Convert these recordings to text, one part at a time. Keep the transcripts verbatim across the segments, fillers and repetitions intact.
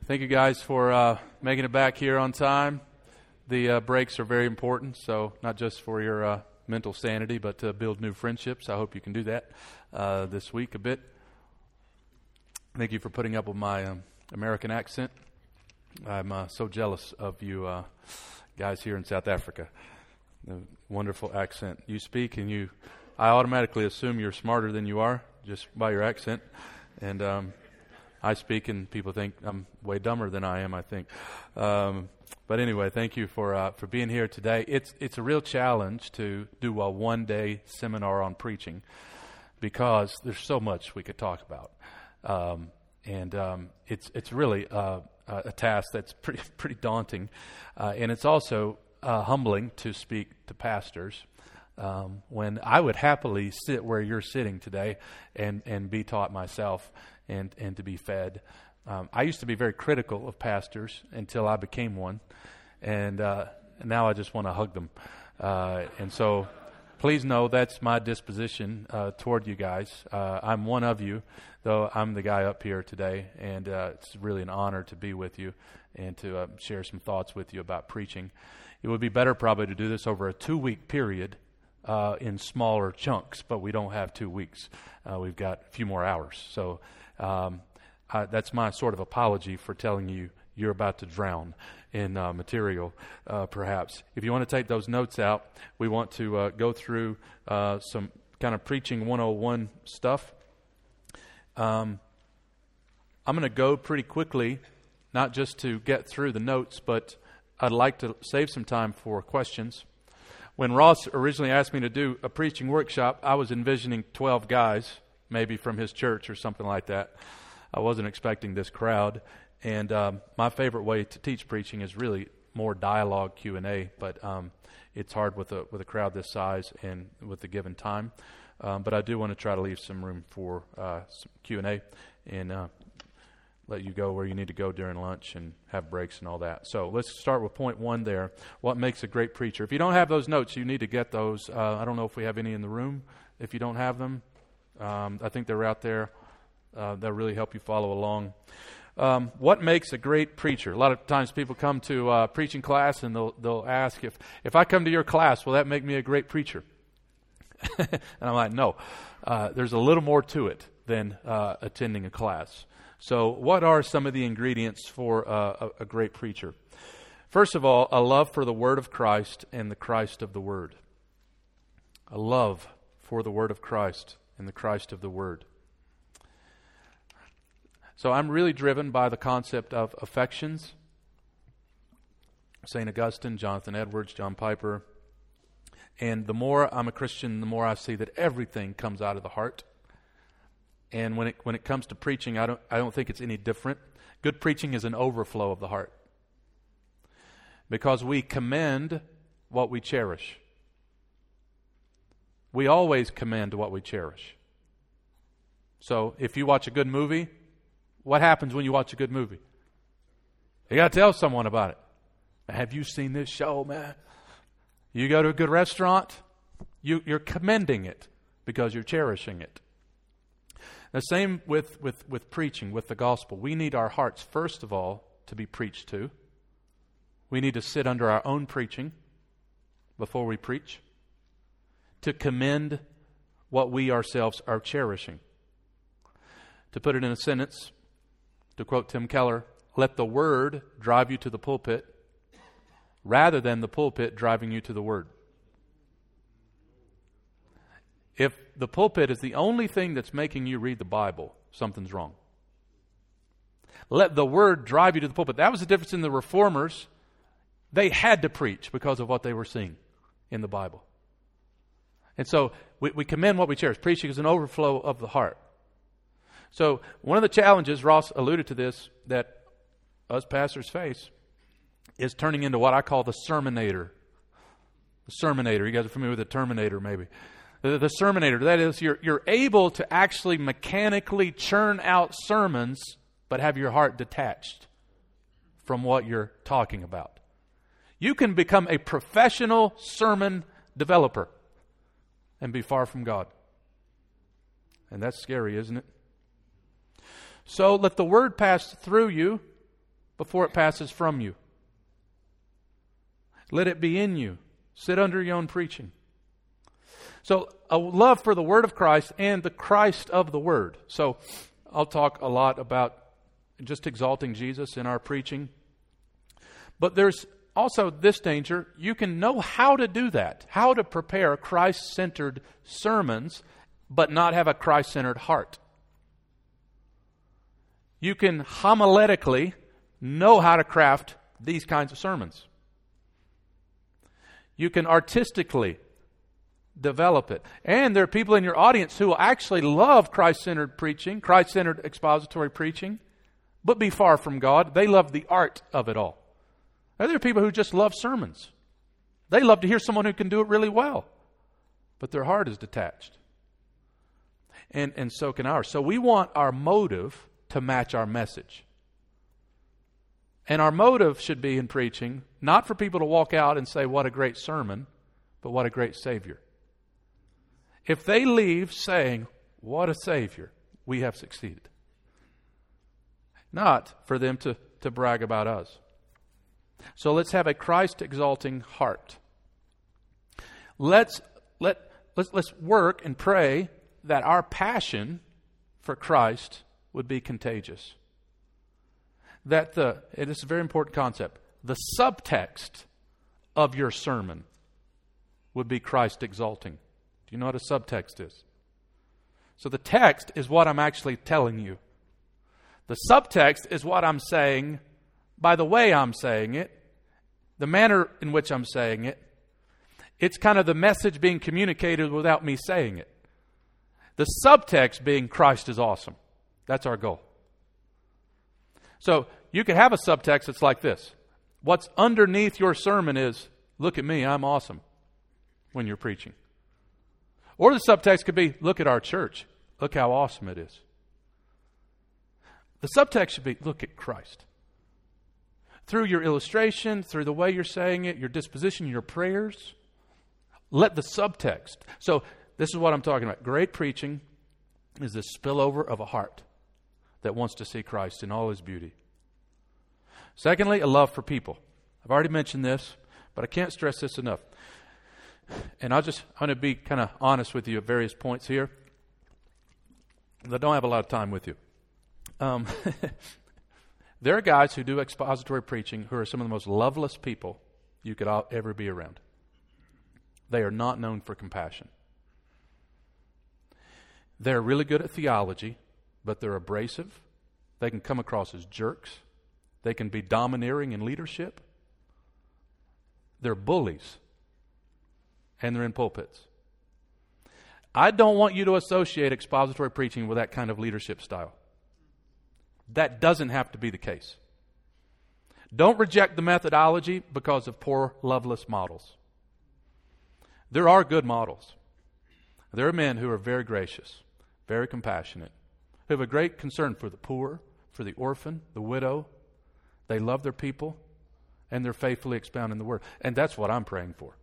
Thank you guys for uh, making it back here on time. The uh, breaks are very important, so not just for your uh, mental sanity, but to build new friendships. I hope you can do that uh, this week a bit. Thank you for putting up with my um, American accent. I'm uh, so jealous of you uh, guys here in South Africa. The wonderful accent you speak, and you, I automatically assume you're smarter than you are just by your accent, and um, I speak, and people think I'm way dumber than I am, I think. Um, but anyway, thank you for uh, for being here today. It's it's a real challenge to do a one-day seminar on preaching because there's so much we could talk about, um, and um, it's it's really uh, a task that's pretty pretty daunting, uh, and it's also uh, humbling to speak to pastors. Um, when I would happily sit where you're sitting today and, and be taught myself and, and to be fed. Um, I used to be very critical of pastors until I became one, and uh, now I just want to hug them. Uh, and so please know that's my disposition uh, toward you guys. Uh, I'm one of you, though I'm the guy up here today, and uh, it's really an honor to be with you and to uh, share some thoughts with you about preaching. It would be better probably to do this over a two-week period Uh, in smaller chunks, but we don't have two weeks. Uh, we've got a few more hours. So um, I, that's my sort of apology for telling you you're about to drown in uh, material, uh, perhaps. If you want to take those notes out, we want to uh, go through uh, some kind of preaching one oh one stuff. Um, I'm going to go pretty quickly, not just to get through the notes, but I'd like to save some time for questions. When Ross originally asked me to do a preaching workshop, I was envisioning twelve guys, maybe from his church or something like that. I wasn't expecting this crowd. And um, my favorite way to teach preaching is really more dialogue Q and A, but um, it's hard with a with a crowd this size and with the given time. Um, but I do want to try to leave some room for uh, some Q and A and uh, let you go where you need to go during lunch and have breaks and all that. So let's start with point one there. What makes a great preacher? If you don't have those notes, you need to get those. Uh, I don't know if we have any in the room. If you don't have them, um, I think they're out there. Uh, they'll really help you follow along. Um, what makes a great preacher? A lot of times people come to uh, preaching class and they'll they'll ask, if, if I come to your class, will that make me a great preacher? And I'm like, no. Uh, there's a little more to it than uh, attending a class. So what are some of the ingredients for uh, a, a great preacher? First of all, a love for the Word of Christ and the Christ of the Word. A love for the Word of Christ and the Christ of the Word. So I'm really driven by the concept of affections. Saint Augustine, Jonathan Edwards, John Piper. And the more I'm a Christian, the more I see that everything comes out of the heart. And when it when it comes to preaching, I don't I don't think it's any different. Good preaching is an overflow of the heart. Because we commend what we cherish. We always commend what we cherish. So if you watch a good movie, what happens when you watch a good movie? You got to tell someone about it. Have you seen this show, man? You go to a good restaurant, you, you're commending it because you're cherishing it. The same with, with, with preaching, with the gospel. We need our hearts, first of all, to be preached to. We need to sit under our own preaching before we preach, to commend what we ourselves are cherishing. To put it in a sentence, to quote Tim Keller, let the Word drive you to the pulpit rather than the pulpit driving you to the Word. If the pulpit is the only thing that's making you read the Bible, something's wrong. Let the Word drive you to the pulpit. That was the difference in the Reformers. They had to preach because of what they were seeing in the Bible. And so we, we commend what we cherish. Preaching is an overflow of the heart. So one of the challenges, Ross alluded to this, that us pastors face is turning into what I call the sermonator. The sermonator. You guys are familiar with the Terminator, maybe. The, the sermonator. That is, you're, you're able to actually mechanically churn out sermons, but have your heart detached from what you're talking about. You can become a professional sermon developer and be far from God. And that's scary, isn't it? So let the Word pass through you before it passes from you. Let it be in you. Sit under your own preaching. So a love for the Word of Christ and the Christ of the Word. So I'll talk a lot about just exalting Jesus in our preaching. But there's also this danger. You can know how to do that, how to prepare Christ-centered sermons, but not have a Christ-centered heart. You can homiletically know how to craft these kinds of sermons. You can artistically develop it. And there are people in your audience who will actually love Christ-centered preaching, Christ-centered expository preaching, but be far from God. They love the art of it all. And there are people who just love sermons. They love to hear someone who can do it really well, but their heart is detached. And, and so can ours. So we want our motive to match our message. And our motive should be in preaching, not for people to walk out and say, what a great sermon, but what a great Savior. If they leave saying, what a Savior, we have succeeded. Not for them to, to brag about us. So let's have a Christ-exalting heart. Let's, let, let's, let's work and pray that our passion for Christ would be contagious. That the, it is a very important concept, the subtext of your sermon would be Christ-exalting. Do you know what a subtext is? So the text is what I'm actually telling you. The subtext is what I'm saying by the way I'm saying it, the manner in which I'm saying it. It's kind of the message being communicated without me saying it. The subtext being Christ is awesome. That's our goal. So you could have a subtext that's like this. What's underneath your sermon is, look at me, I'm awesome, when you're preaching. Or the subtext could be, look at our church. Look how awesome it is. The subtext should be, look at Christ. Through your illustration, through the way you're saying it, your disposition, your prayers, let the subtext. So this is what I'm talking about. Great preaching is the spillover of a heart that wants to see Christ in all His beauty. Secondly, a love for people. I've already mentioned this, but I can't stress this enough. And I'll just, I'm going to be kind of honest with you at various points here. I don't have a lot of time with you. Um, there are guys who do expository preaching who are some of the most loveless people you could ever be around. They are not known for compassion. They're really good at theology, but they're abrasive. They can come across as jerks. They can be domineering in leadership. They're bullies. And they're in pulpits. I don't want you to associate expository preaching with that kind of leadership style. That doesn't have to be the case. Don't reject the methodology because of poor, loveless models. There are good models. There are men who are very gracious, very compassionate, who have a great concern for the poor, for the orphan, the widow. They love their people, and they're faithfully expounding the Word. And that's what I'm praying for.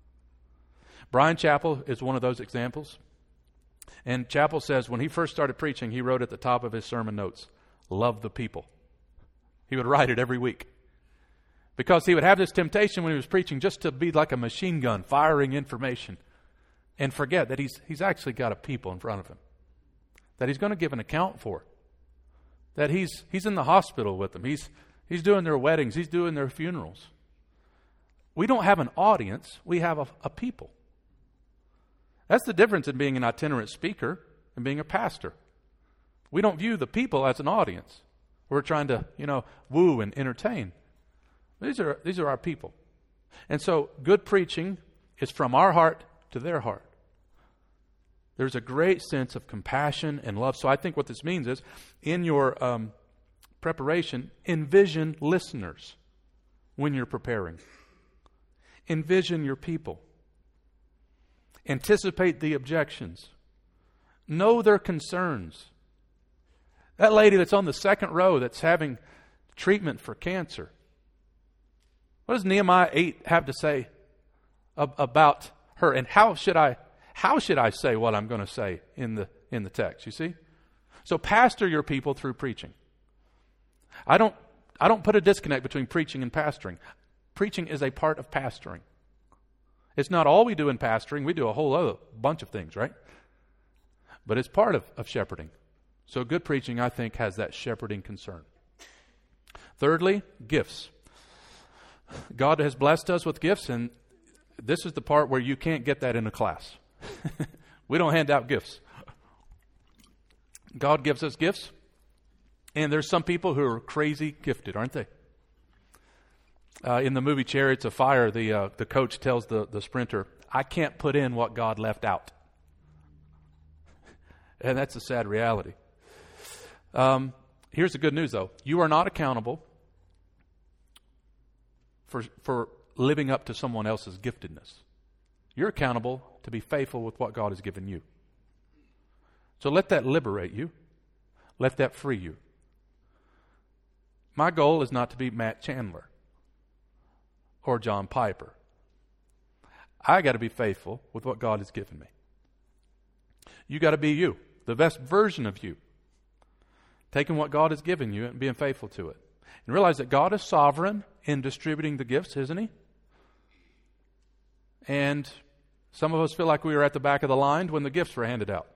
Brian Chappell is one of those examples. And Chappell says when he first started preaching, he wrote at the top of his sermon notes, love the people. He would write it every week. Because he would have this temptation when he was preaching just to be like a machine gun, firing information, and forget that he's, he's actually got a people in front of him, that he's going to give an account for, that he's, he's in the hospital with them, he's, he's doing their weddings, he's doing their funerals. We don't have an audience, we have a, a people. That's the difference in being an itinerant speaker and being a pastor. We don't view the people as an audience. We're trying to, you know, woo and entertain. These are these are our people. And so good preaching is from our heart to their heart. There's a great sense of compassion and love. So I think what this means is, in your um, preparation, envision listeners when you're preparing. Envision your people. Anticipate the objections. Know their concerns. That lady that's on the second row that's having treatment for cancer. What does Nehemiah eight have to say ab- about her? And how should I how should I say what I'm going to say in the in the text? You see? So pastor your people through preaching. I don't I don't put a disconnect between preaching and pastoring. Preaching is a part of pastoring. It's not all we do in pastoring. We do a whole other bunch of things, right? But it's part of, of shepherding. So good preaching, I think, has that shepherding concern. Thirdly, gifts. God has blessed us with gifts, and this is the part where you can't get that in a class. We don't hand out gifts. God gives us gifts, and there's some people who are crazy gifted, aren't they? Uh, in the movie Chariots of Fire, the uh, the coach tells the, the sprinter, I can't put in what God left out. And that's a sad reality. Um, here's the good news, though. You are not accountable for for living up to someone else's giftedness. You're accountable to be faithful with what God has given you. So let that liberate you. Let that free you. My goal is not to be Matt Chandler or John Piper. I got to be faithful with what God has given me. You got to be you, the best version of you. Taking what God has given you and being faithful to it. And realize that God is sovereign in distributing the gifts, isn't He? And some of us feel like we were at the back of the line when the gifts were handed out.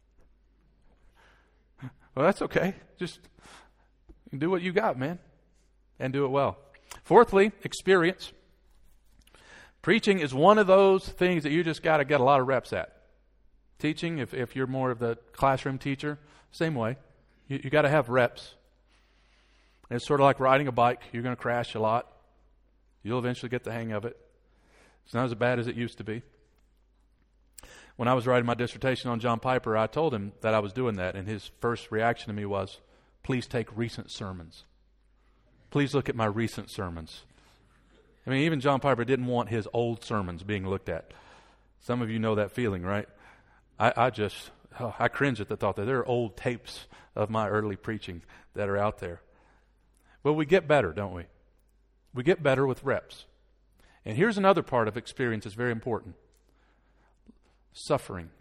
Well, that's okay. Just do what you got, man. And do it well. Fourthly, experience. Preaching is one of those things that you just got to get a lot of reps at. Teaching, if, if you're more of the classroom teacher, same way. You, you got to have reps. And it's sort of like riding a bike. You're going to crash a lot. You'll eventually get the hang of it. It's not as bad as it used to be. When I was writing my dissertation on John Piper, I told him that I was doing that, and his first reaction to me was, please take recent sermons. Please look at my recent sermons. I mean, even John Piper didn't want his old sermons being looked at. Some of you know that feeling, right? I, I just, oh, I cringe at the thought that there are old tapes of my early preaching that are out there. But we get better, don't we? We get better with reps. And here's another part of experience that's very important. Suffering.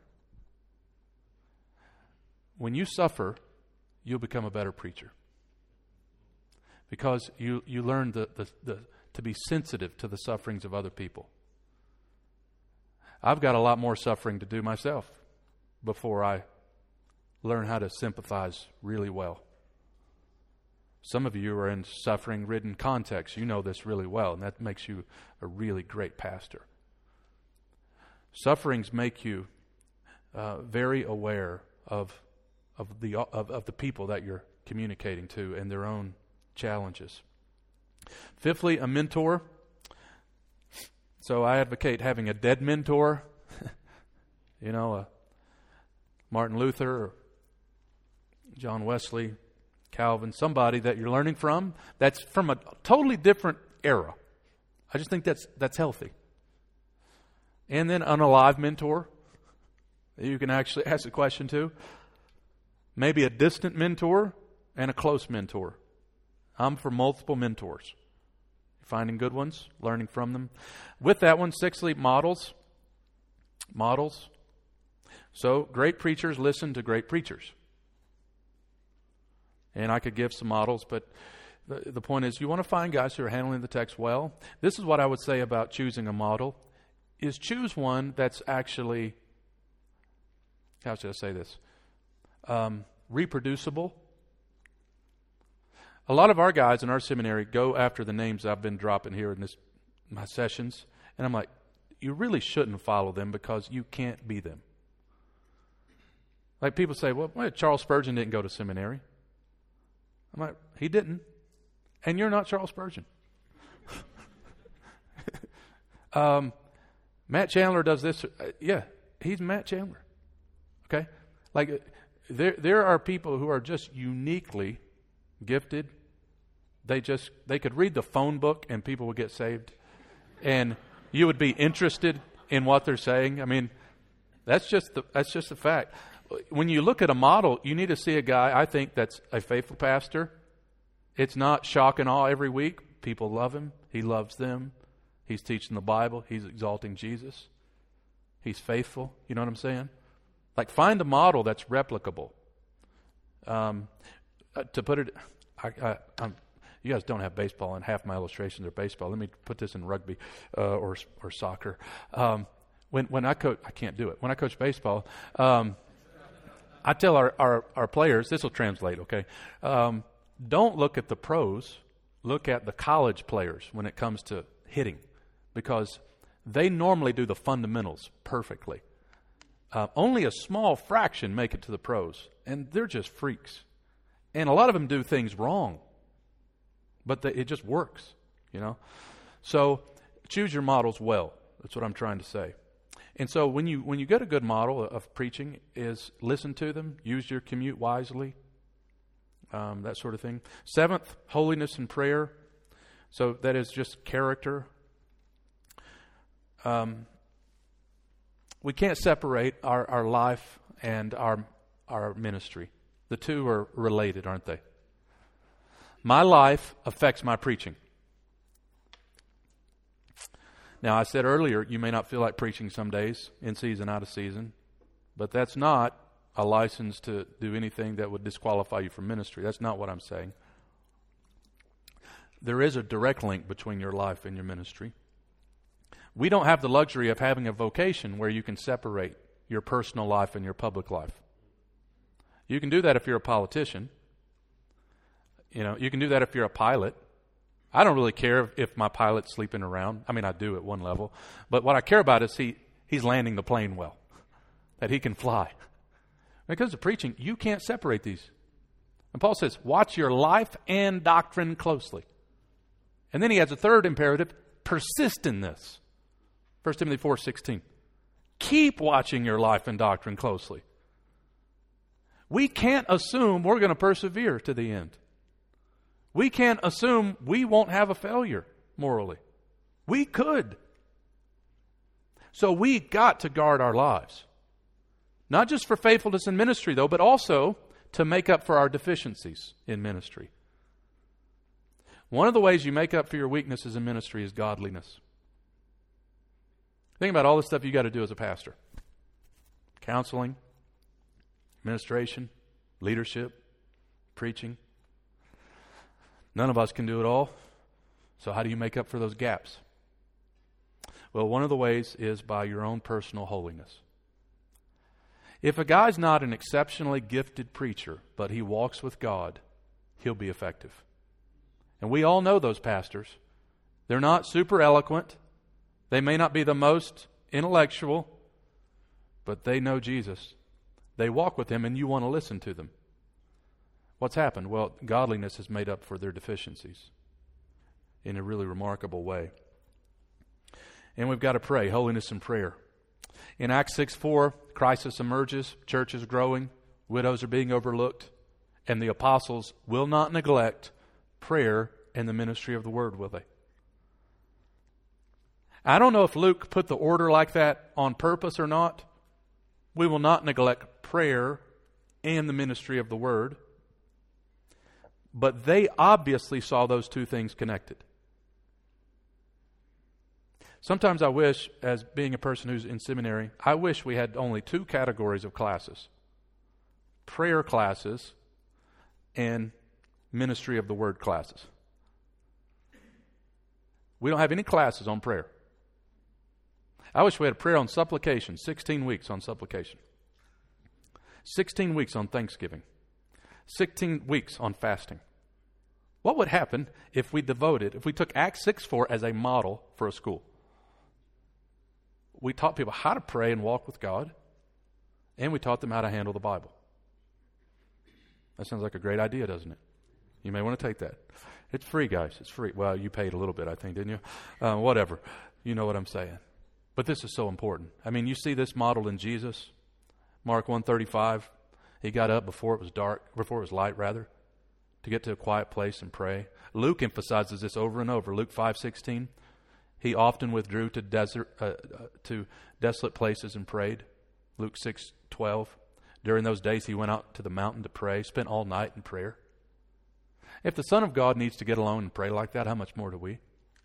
When you suffer, you'll become a better preacher. Because you, you learn the, the, the, to be sensitive to the sufferings of other people. I've got a lot more suffering to do myself before I learn how to sympathize really well. Some of you are in suffering-ridden contexts. You know this really well, and that makes you a really great pastor. Sufferings make you uh, very aware of of the of, of the people that you're communicating to and their own challenges. Fifthly, a mentor. So I advocate having a dead mentor. you know, uh, Martin Luther, or John Wesley, Calvin, somebody that you're learning from that's from a totally different era. I just think that's that's healthy. And then an alive mentor that you can actually ask a question to. Maybe a distant mentor and a close mentor. I'm for multiple mentors. Finding good ones, learning from them. With that one, sixthly, models. Models. So great preachers listen to great preachers. And I could give some models, but the, the point is you want to find guys who are handling the text well. This is what I would say about choosing a model. Is choose one that's actually, how should I say this, um, reproducible. A lot of our guys in our seminary go after the names I've been dropping here in this my sessions, and I'm like, you really shouldn't follow them because you can't be them. Like people say, well, wait, Charles Spurgeon didn't go to seminary. I'm like, he didn't, and you're not Charles Spurgeon. um. Matt Chandler does this. Uh, yeah, he's Matt Chandler. Okay? Like, uh, there there are people who are just uniquely gifted. They just, they could read the phone book and people would get saved. And you would be interested in what they're saying. I mean, that's just the, that's just a fact. When you look at a model, you need to see a guy, I think, that's a faithful pastor. It's not shock and awe every week. People love him. He loves them. He's teaching the Bible. He's exalting Jesus. He's faithful. You know what I'm saying? Like, find a model that's replicable. Um, uh, to put it, I, I, I'm, You guys don't have baseball, and half my illustrations are baseball. Let me put this in rugby uh, or or soccer. Um, when when I coach, I can't do it. When I coach baseball, um, I tell our, our, our players, this will translate, okay? Um, don't look at the pros. Look at the college players when it comes to hitting, because they normally do the fundamentals perfectly. Uh, only a small fraction make it to the pros, and they're just freaks. And a lot of them do things wrong, but they, it just works, you know? So choose your models well. That's what I'm trying to say. And so when you when you get a good model of preaching, is listen to them, use your commute wisely, um, that sort of thing. Seventh, holiness and prayer. So that is just character. Um, we can't separate our, our life and our our ministry. The two are related, aren't they? My life affects my preaching. Now, I said earlier, you may not feel like preaching some days, in season, out of season, but that's not a license to do anything that would disqualify you from ministry. That's not what I'm saying. There is a direct link between your life and your ministry. We don't have the luxury of having a vocation where you can separate your personal life and your public life. You can do that if you're a politician. You know, you can do that if you're a pilot. I don't really care if, if my pilot's sleeping around. I mean, I do at one level. But what I care about is he he's landing the plane well, that he can fly. When it comes to preaching, you can't separate these. And Paul says, watch your life and doctrine closely. And then he has a third imperative, persist in this. First Timothy four sixteen. Keep watching your life and doctrine closely. We can't assume we're going to persevere to the end. We can't assume we won't have a failure morally. We could. So we got to guard our lives. Not just for faithfulness in ministry, though, but also to make up for our deficiencies in ministry. One of the ways you make up for your weaknesses in ministry is godliness. Think about all the stuff you got to do as a pastor. Counseling, administration, leadership, preaching. None of us can do it all. So how do you make up for those gaps? Well, one of the ways is by your own personal holiness. If a guy's not an exceptionally gifted preacher, but he walks with God, he'll be effective. And we all know those pastors. They're not super eloquent. They may not be the most intellectual, but they know Jesus. They walk with Him, and you want to listen to them. What's happened? Well, godliness has made up for their deficiencies in a really remarkable way. And we've got to pray, holiness and prayer. In Acts six four, crisis emerges, church is growing, widows are being overlooked, and the apostles will not neglect prayer and the ministry of the word, will they? I don't know if Luke put the order like that on purpose or not. We will not neglect prayer and the ministry of the word. But they obviously saw those two things connected. Sometimes I wish, as being a person who's in seminary, I wish we had only two categories of classes. Prayer classes and ministry of the word classes. We don't have any classes on prayer. I wish we had prayer on supplication, sixteen weeks on supplication. sixteen weeks on thanksgiving. sixteen weeks on fasting. What would happen if we devoted, if we took Acts six four as a model for a school? We taught people how to pray and walk with God, and we taught them how to handle the Bible. That sounds like a great idea, doesn't it? You may want to take that. It's free, guys. It's free. Well, you paid a little bit, I think, didn't you? Uh, whatever. You know what I'm saying. But this is so important. I mean, you see this model in Jesus. Mark one thirty-five. He got up before it was dark, before it was light, rather, to get to a quiet place and pray. Luke emphasizes this over and over. Luke five sixteen. He often withdrew to desert, uh, uh, to desolate places and prayed. Luke six twelve. During those days, he went out to the mountain to pray, spent all night in prayer. If the Son of God needs to get alone and pray like that, how much more do we?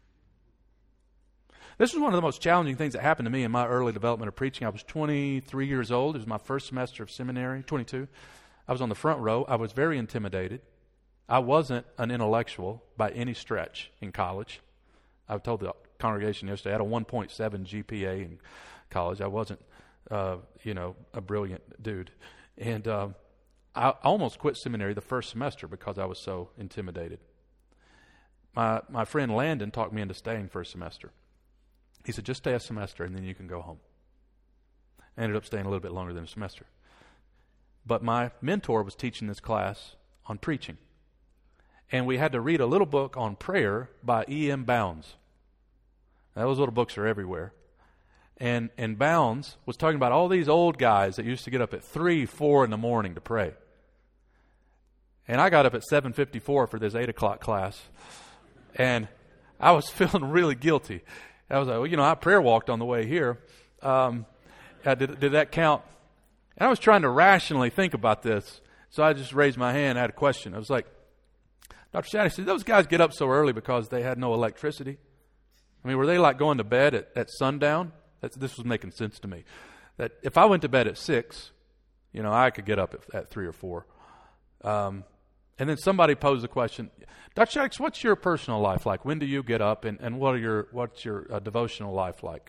This was one of the most challenging things that happened to me in my early development of preaching. I was twenty-three years old. It was my first semester of seminary, twenty-two. I was on the front row. I was very intimidated. I wasn't an intellectual by any stretch in college. I told the congregation yesterday I had a one point seven G P A in college. I wasn't, uh, you know, a brilliant dude. And uh, I almost quit seminary the first semester because I was so intimidated. My my friend Landon talked me into staying for a semester. He said, just stay a semester and then you can go home. I ended up staying a little bit longer than a semester. But my mentor was teaching this class on preaching. And we had to read a little book on prayer by E M Bounds. Now, those little books are everywhere. And, and Bounds was talking about all these old guys that used to get up at three, four in the morning to pray. And I got up at seven fifty-four for this eight o'clock class. And I was feeling really guilty. I was like, well, you know, I prayer walked on the way here. Um, uh, did, did that count? And I was trying to rationally think about this. So I just raised my hand. I had a question. I was like, Doctor Shaddy said, those guys get up so early because they had no electricity? I mean, were they like going to bed at, at sundown? That's, this was making sense to me. That if I went to bed at six, you know, I could get up at, at three or four. Um, and then somebody posed the question, Doctor Shaddy, what's your personal life like? When do you get up, and, and what are your what's your uh, devotional life like?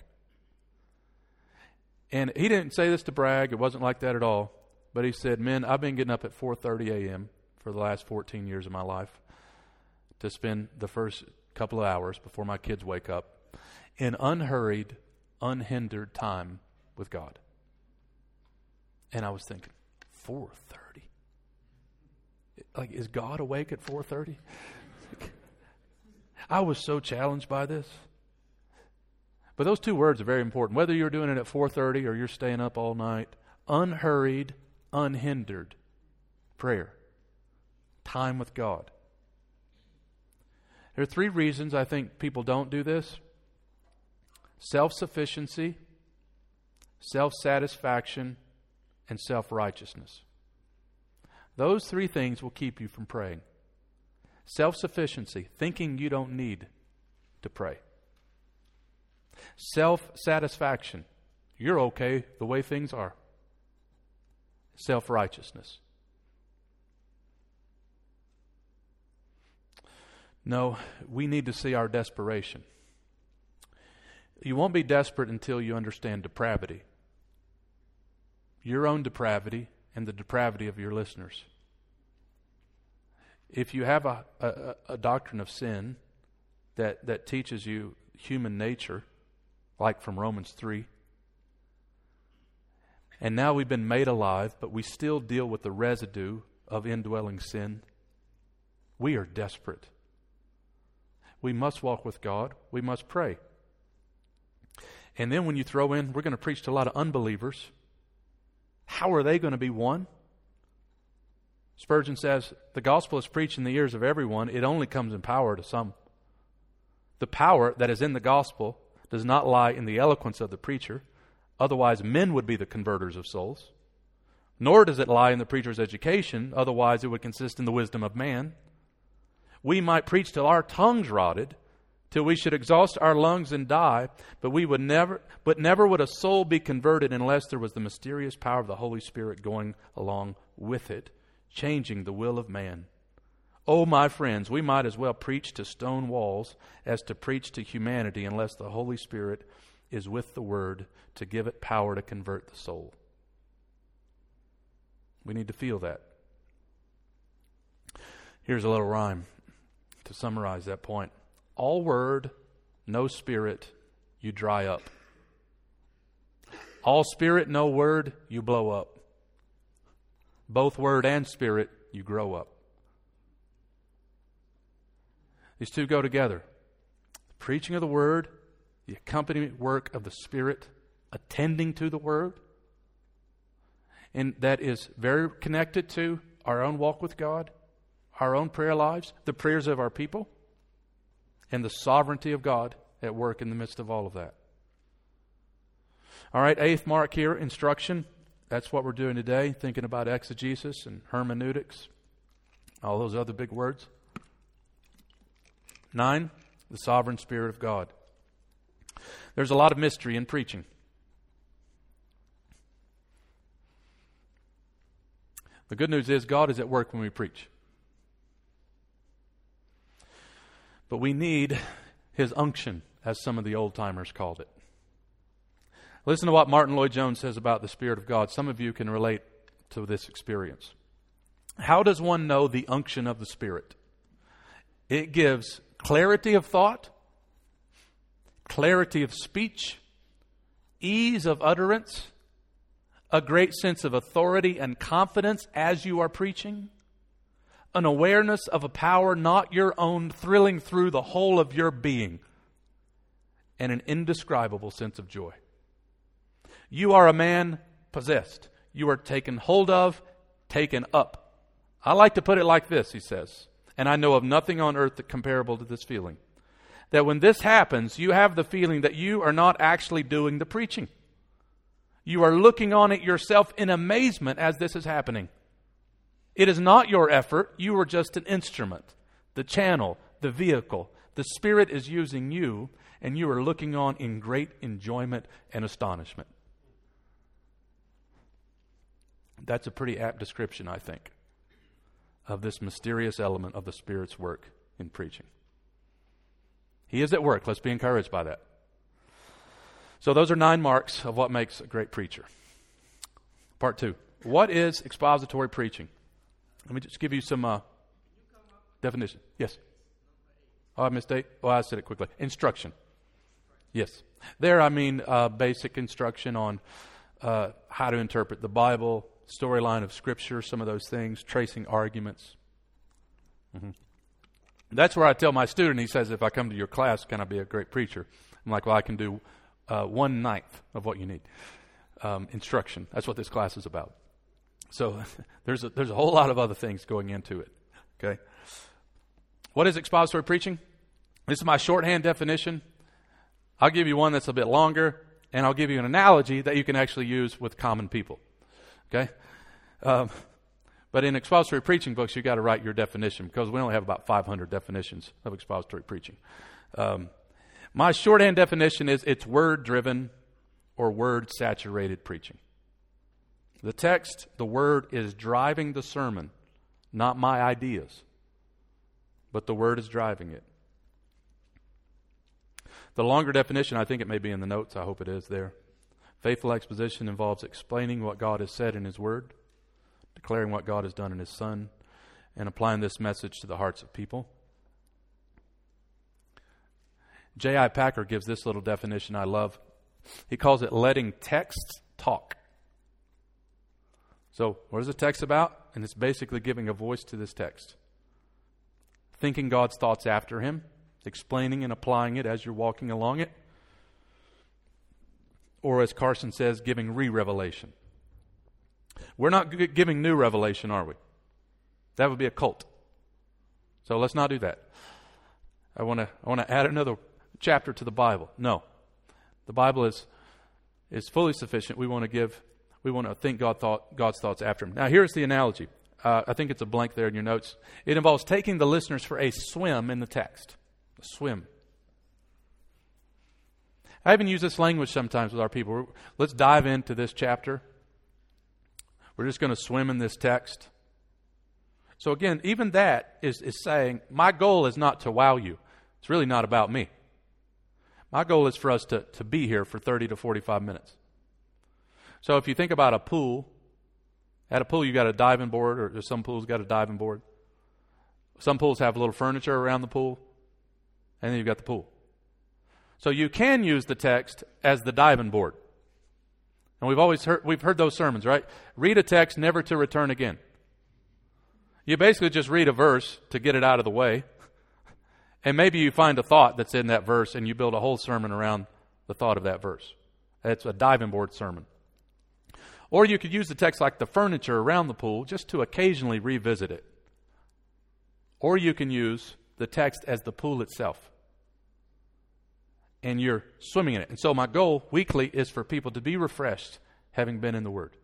And he didn't say this to brag. It wasn't like that at all. But he said, men, I've been getting up at four thirty a.m. for the last fourteen years of my life to spend the first couple of hours before my kids wake up in unhurried, unhindered time with God. And I was thinking, four thirty? Like, is God awake at four thirty? I was so challenged by this. But those two words are very important. Whether you're doing it at four thirty or you're staying up all night, unhurried, unhindered prayer. Time with God. There are three reasons I think people don't do this. Self-sufficiency, self-satisfaction, and self-righteousness. Those three things will keep you from praying. Self-sufficiency, thinking you don't need to pray. Self-satisfaction, you're okay the way things are. Self-righteousness. No, we need to see our desperation. You won't be desperate until you understand depravity. Your own depravity and the depravity of your listeners. If you have a, a, a doctrine of sin that, that teaches you human nature, like from Romans three, and now we've been made alive, but we still deal with the residue of indwelling sin, we are desperate. We must walk with God. We must pray. And then when you throw in, we're going to preach to a lot of unbelievers. How are they going to be won? Spurgeon says, the gospel is preached in the ears of everyone. It only comes in power to some. The power that is in the gospel does not lie in the eloquence of the preacher. Otherwise, men would be the converters of souls. Nor does it lie in the preacher's education. Otherwise, it would consist in the wisdom of man. We might preach till our tongues rotted, till we should exhaust our lungs and die, but we would never, but never would a soul be converted unless there was the mysterious power of the Holy Spirit going along with it, changing the will of man. Oh, my friends, we might as well preach to stone walls as to preach to humanity unless the Holy Spirit is with the Word to give it power to convert the soul. We need to feel that. Here's a little rhyme to summarize that point. All word, no spirit, you dry up. All spirit, no word, you blow up. Both word and spirit, you grow up. These two go together. The preaching of the word, the accompaniment work of the Spirit, attending to the word. And that is very connected to our own walk with God, our own prayer lives, the prayers of our people, and the sovereignty of God at work in the midst of all of that. All right, eighth mark here, instruction. That's what we're doing today, thinking about exegesis and hermeneutics, all those other big words. Nine, the sovereign Spirit of God. There's a lot of mystery in preaching. The good news is God is at work when we preach. But we need His unction, as some of the old-timers called it. Listen to what Martin Lloyd-Jones says about the Spirit of God. Some of you can relate to this experience. How does one know the unction of the Spirit? It gives clarity of thought, clarity of speech, ease of utterance, a great sense of authority and confidence as you are preaching, an awareness of a power not your own thrilling through the whole of your being, and an indescribable sense of joy. You are a man possessed. You are taken hold of, taken up. I like to put it like this, he says, and I know of nothing on earth that comparable to this feeling, that when this happens, you have the feeling that you are not actually doing the preaching. You are looking on it yourself in amazement as this is happening. It is not your effort. You are just an instrument, the channel, the vehicle. The Spirit is using you, and you are looking on in great enjoyment and astonishment. That's a pretty apt description, I think, of this mysterious element of the Spirit's work in preaching. He is at work. Let's be encouraged by that. So those are nine marks of what makes a great preacher. Part two. What is expository preaching? Let me just give you some uh, definition. Yes. Oh, I missed eight. Oh, I said it quickly. Instruction. Yes. There I mean uh, basic instruction on uh, how to interpret the Bible, storyline of Scripture, some of those things, tracing arguments. Mm-hmm. That's where I tell my student, he says, if I come to your class, can I be a great preacher? I'm like, well, I can do uh, one ninth of what you need. Um, instruction. That's what this class is about. So there's a, there's a whole lot of other things going into it. Okay. What is expository preaching? This is my shorthand definition. I'll give you one that's a bit longer, and I'll give you an analogy that you can actually use with common people. Okay? Um, but in expository preaching books, you've got to write your definition because we only have about five hundred definitions of expository preaching. Um, my shorthand definition is it's word-driven or word-saturated preaching. The text, the word, is driving the sermon, not my ideas, but the word is driving it. The longer definition, I think it may be in the notes. I hope it is there. Faithful exposition involves explaining what God has said in His Word, declaring what God has done in His Son, and applying this message to the hearts of people. J I Packer gives this little definition I love. He calls it letting texts talk. So, what is the text about? And it's basically giving a voice to this text. Thinking God's thoughts after Him, explaining and applying it as you're walking along it. Or as Carson says, giving re-revelation. We're not g- giving new revelation, are we? That would be a cult. So let's not do that. I want to I want to add another chapter to the Bible. No. The Bible is is fully sufficient. We want to give we want to think God thought God's thoughts after Him. Now here's the analogy. Uh, I think it's a blank there in your notes. It involves taking the listeners for a swim in the text. A swim. I even use this language sometimes with our people. Let's dive into this chapter. We're just going to swim in this text. So again, even that is, is saying, my goal is not to wow you. It's really not about me. My goal is for us to, to be here for thirty to forty-five minutes. So if you think about a pool, at a pool you got a diving board, or some pools got a diving board. Some pools have a little furniture around the pool, and then you've got the pool. So you can use the text as the diving board. And we've always heard, we've heard those sermons, right? Read a text never to return again. You basically just read a verse to get it out of the way. And maybe you find a thought that's in that verse and you build a whole sermon around the thought of that verse. It's a diving board sermon. Or you could use the text like the furniture around the pool just to occasionally revisit it. Or you can use the text as the pool itself. And you're swimming in it. And so my goal weekly is for people to be refreshed having been in the Word.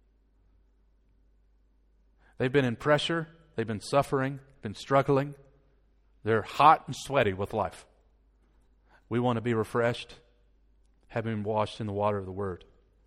They've been in pressure. They've been suffering, been struggling. They're hot and sweaty with life. We want to be refreshed, having been washed in the water of the Word.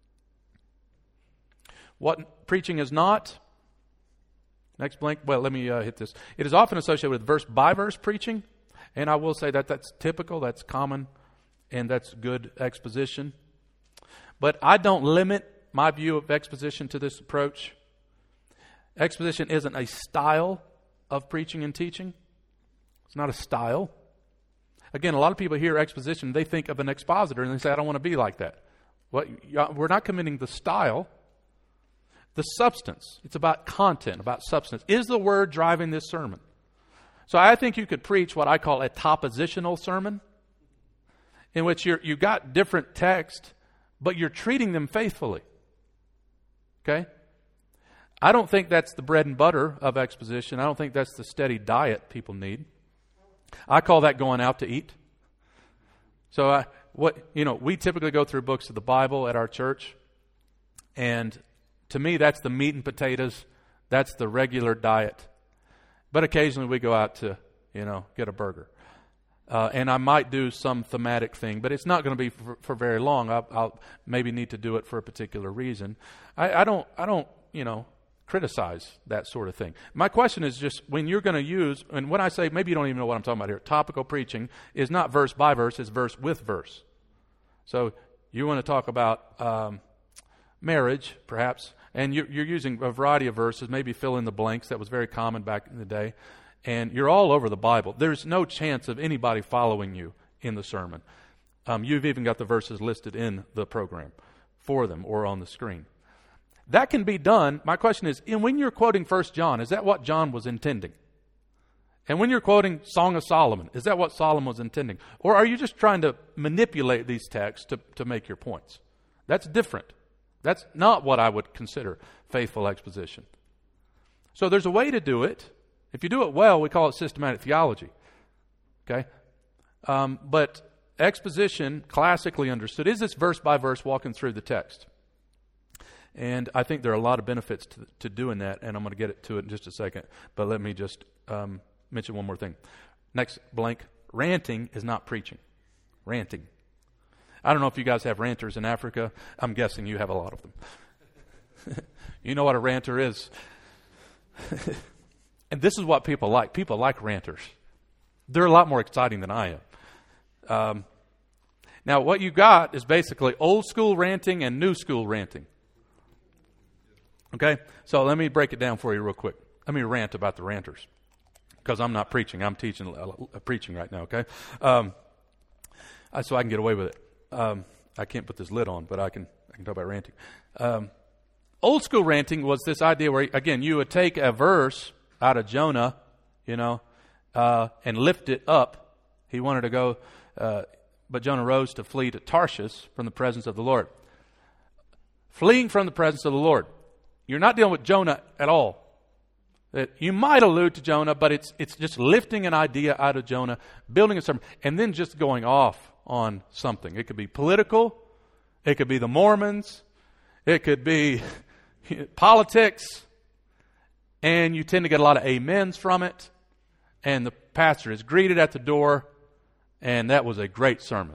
What preaching is not, next blank, well, let me uh, hit this. It is often associated with verse-by-verse preaching And I will say that that's typical, that's common, and that's good exposition. But I don't limit my view of exposition to this approach. Exposition isn't a style of preaching and teaching. It's not a style. Again, a lot of people hear exposition, they think of an expositor, and they say, I don't want to be like that. Well, we're not committing the style, the substance. It's about content, about substance. Is the word driving this sermon? So I think you could preach what I call a topositional sermon, in which you're, you've got different text, but you're treating them faithfully. Okay? I don't think that's the bread and butter of exposition. I don't think that's the steady diet people need. I call that going out to eat. So I, what you know, we typically go through books of the Bible at our church, and to me, that's the meat and potatoes. That's the regular diet. But occasionally we go out to, you know, get a burger. Uh, and I might do some thematic thing, but it's not going to be for, for very long. I'll, I'll maybe need to do it for a particular reason. I, I don't, I don't, you know, criticize that sort of thing. My question is just when you're going to use, and when I say, maybe you don't even know what I'm talking about here, topical preaching is not verse by verse, it's verse with verse. So you want to talk about um, marriage, perhaps, and you're, you're using a variety of verses, maybe fill in the blanks. That was very common back in the day. And you're all over the Bible. There's no chance of anybody following you in the sermon. Um, you've even got the verses listed in the program for them or on the screen. That can be done. My question is, and when you're quoting First John, is that what John was intending? And when you're quoting Song of Solomon, is that what Solomon was intending? Or are you just trying to manipulate these texts to, to make your points? That's different. That's not what I would consider faithful exposition. So there's a way to do it. If you do it well, we call it systematic theology. Okay? Um, but exposition, classically understood, is this verse by verse walking through the text. And I think there are a lot of benefits to, to doing that, and I'm going to get it to it in just a second. But let me just um, mention one more thing. Next blank. Ranting is not preaching. Ranting. I don't know if you guys have ranters in Africa. I'm guessing you have a lot of them. You know what a ranter is. And this is what people like. People like ranters. They're a lot more exciting than I am. Um, now, what you got is basically old school ranting and new school ranting. Okay? So let me break it down for you real quick. Let me rant about the ranters. Because I'm not preaching. I'm teaching, uh, preaching right now, okay? Um, I, so I can get away with it. Um, I can't put this lid on, but I can I can talk about ranting. Um, old school ranting was this idea where, again, you would take a verse out of Jonah, you know, uh, and lift it up. He wanted to go, uh, but Jonah rose to flee to Tarshish from the presence of the Lord. Fleeing from the presence of the Lord. You're not dealing with Jonah at all. That you might allude to Jonah, but it's it's just lifting an idea out of Jonah, building a sermon, and then just going off on something. It could be political. It could be the Mormons. It could be politics. And you tend to get a lot of amens from it. And the pastor is greeted at the door. And that was a great sermon.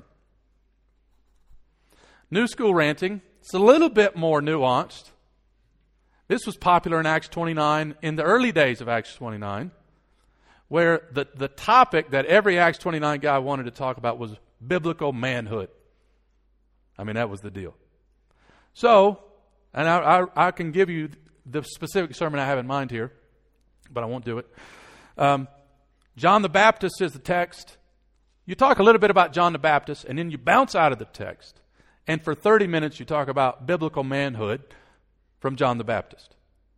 New school ranting. It's a little bit more nuanced. This was popular in Acts twenty-nine, in the early days of Acts twenty-nine, where the, the topic that every Acts twenty-nine guy wanted to talk about was biblical manhood. I mean, that was the deal. So, and I, I, I can give you the specific sermon I have in mind here, but I won't do it. Um, John the Baptist is the text. You talk a little bit about John the Baptist, and then you bounce out of the text. And for thirty minutes, you talk about biblical manhood from John the Baptist.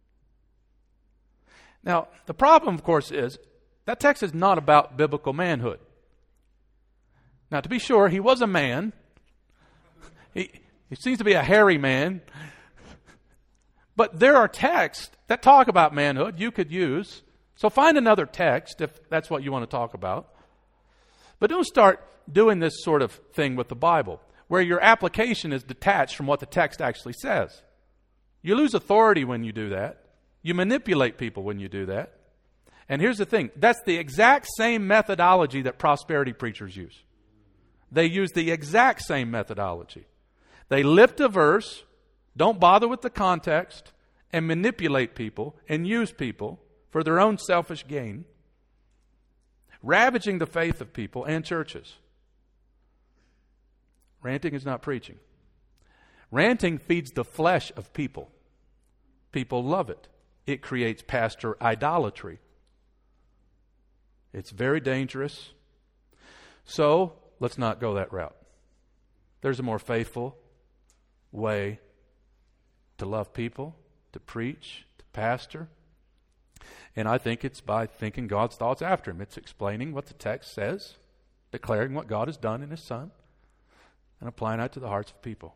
Now, the problem, of course, is that text is not about biblical manhood. Now, to be sure, he was a man. He, he seems to be a hairy man. But there are texts that talk about manhood you could use. So find another text if that's what you want to talk about. But don't start doing this sort of thing with the Bible, where your application is detached from what the text actually says. You lose authority when you do that. You manipulate people when you do that. And here's the thing. That's the exact same methodology that prosperity preachers use. They use the exact same methodology. They lift a verse, don't bother with the context, and manipulate people and use people for their own selfish gain. ravaging the faith of people and churches. Ranting is not preaching. Ranting feeds the flesh of people. People love it. It creates pastor idolatry. It's very dangerous. So, let's not go that route. There's a more faithful way to love people, to preach, to pastor. And I think it's by thinking God's thoughts after Him. It's explaining what the text says, declaring what God has done in His Son, and applying that to the hearts of people.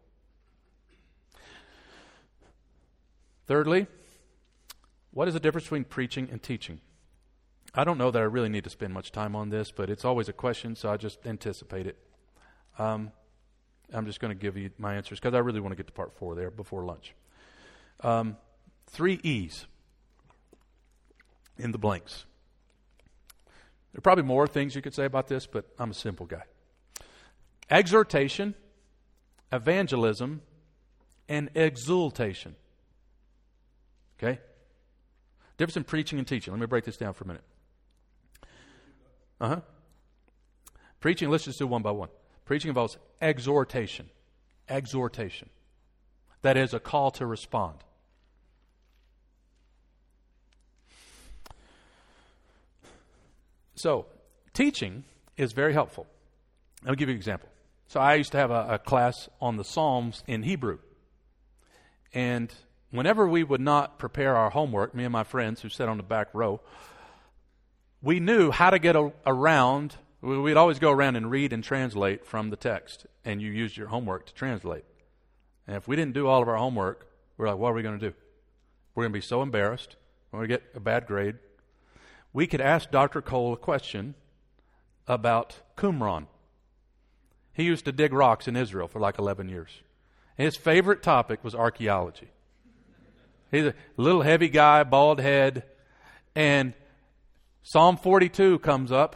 Thirdly, what is the difference between preaching and teaching? I don't know that I really need to spend much time on this, but it's always a question, so I just anticipate it. Um, I'm just going to give you my answers because I really want to get to part four there before lunch. Um, three E's in the blanks. There are probably more things you could say about this, but I'm a simple guy. Exhortation, evangelism, and exultation. Okay? Difference in preaching and teaching. Let me break this down for a minute. Uh-huh. Preaching, let's just do one by one. Preaching involves exhortation. Exhortation. That is a call to respond. So, teaching is very helpful. I'll give you an example. So I used to have a, a class on the Psalms in Hebrew. And whenever we would not prepare our homework, me and my friends who sat on the back row, we knew how to get a, around. We'd always go around and read and translate from the text. And you used your homework to translate. And if we didn't do all of our homework, we're like, what are we going to do? We're going to be so embarrassed. We're going to get a bad grade. We could ask Doctor Cole a question about Qumran. He used to dig rocks in Israel for like eleven years. His favorite topic was archaeology. He's a little heavy guy, bald head, and Psalm forty-two comes up.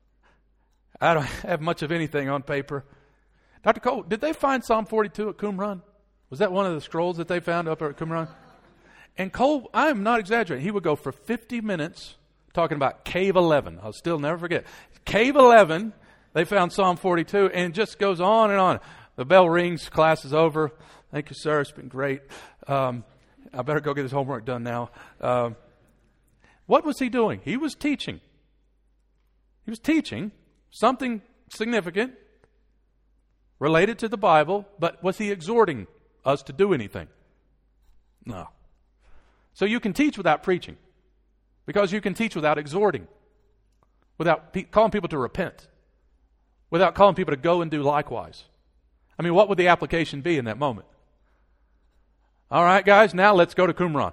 I don't have much of anything on paper. Doctor Cole, did they find Psalm forty-two at Qumran? Was that one of the scrolls that they found up at Qumran? And Cole, I am not exaggerating, he would go for fifty minutes talking about Cave eleven. I'll still never forget. Cave eleven, they found Psalm forty-two, and it just goes on and on. The bell rings, class is over. Thank you, sir. It's been great. Um, I better go get his homework done now. Um, what was he doing? He was teaching. He was teaching something significant related to the Bible, but was he exhorting us to do anything? No. So you can teach without preaching, because you can teach without exhorting, without pe- calling people to repent, without calling people to go and do likewise. I mean, what would the application be in that moment? All right, guys, now let's go to Qumran.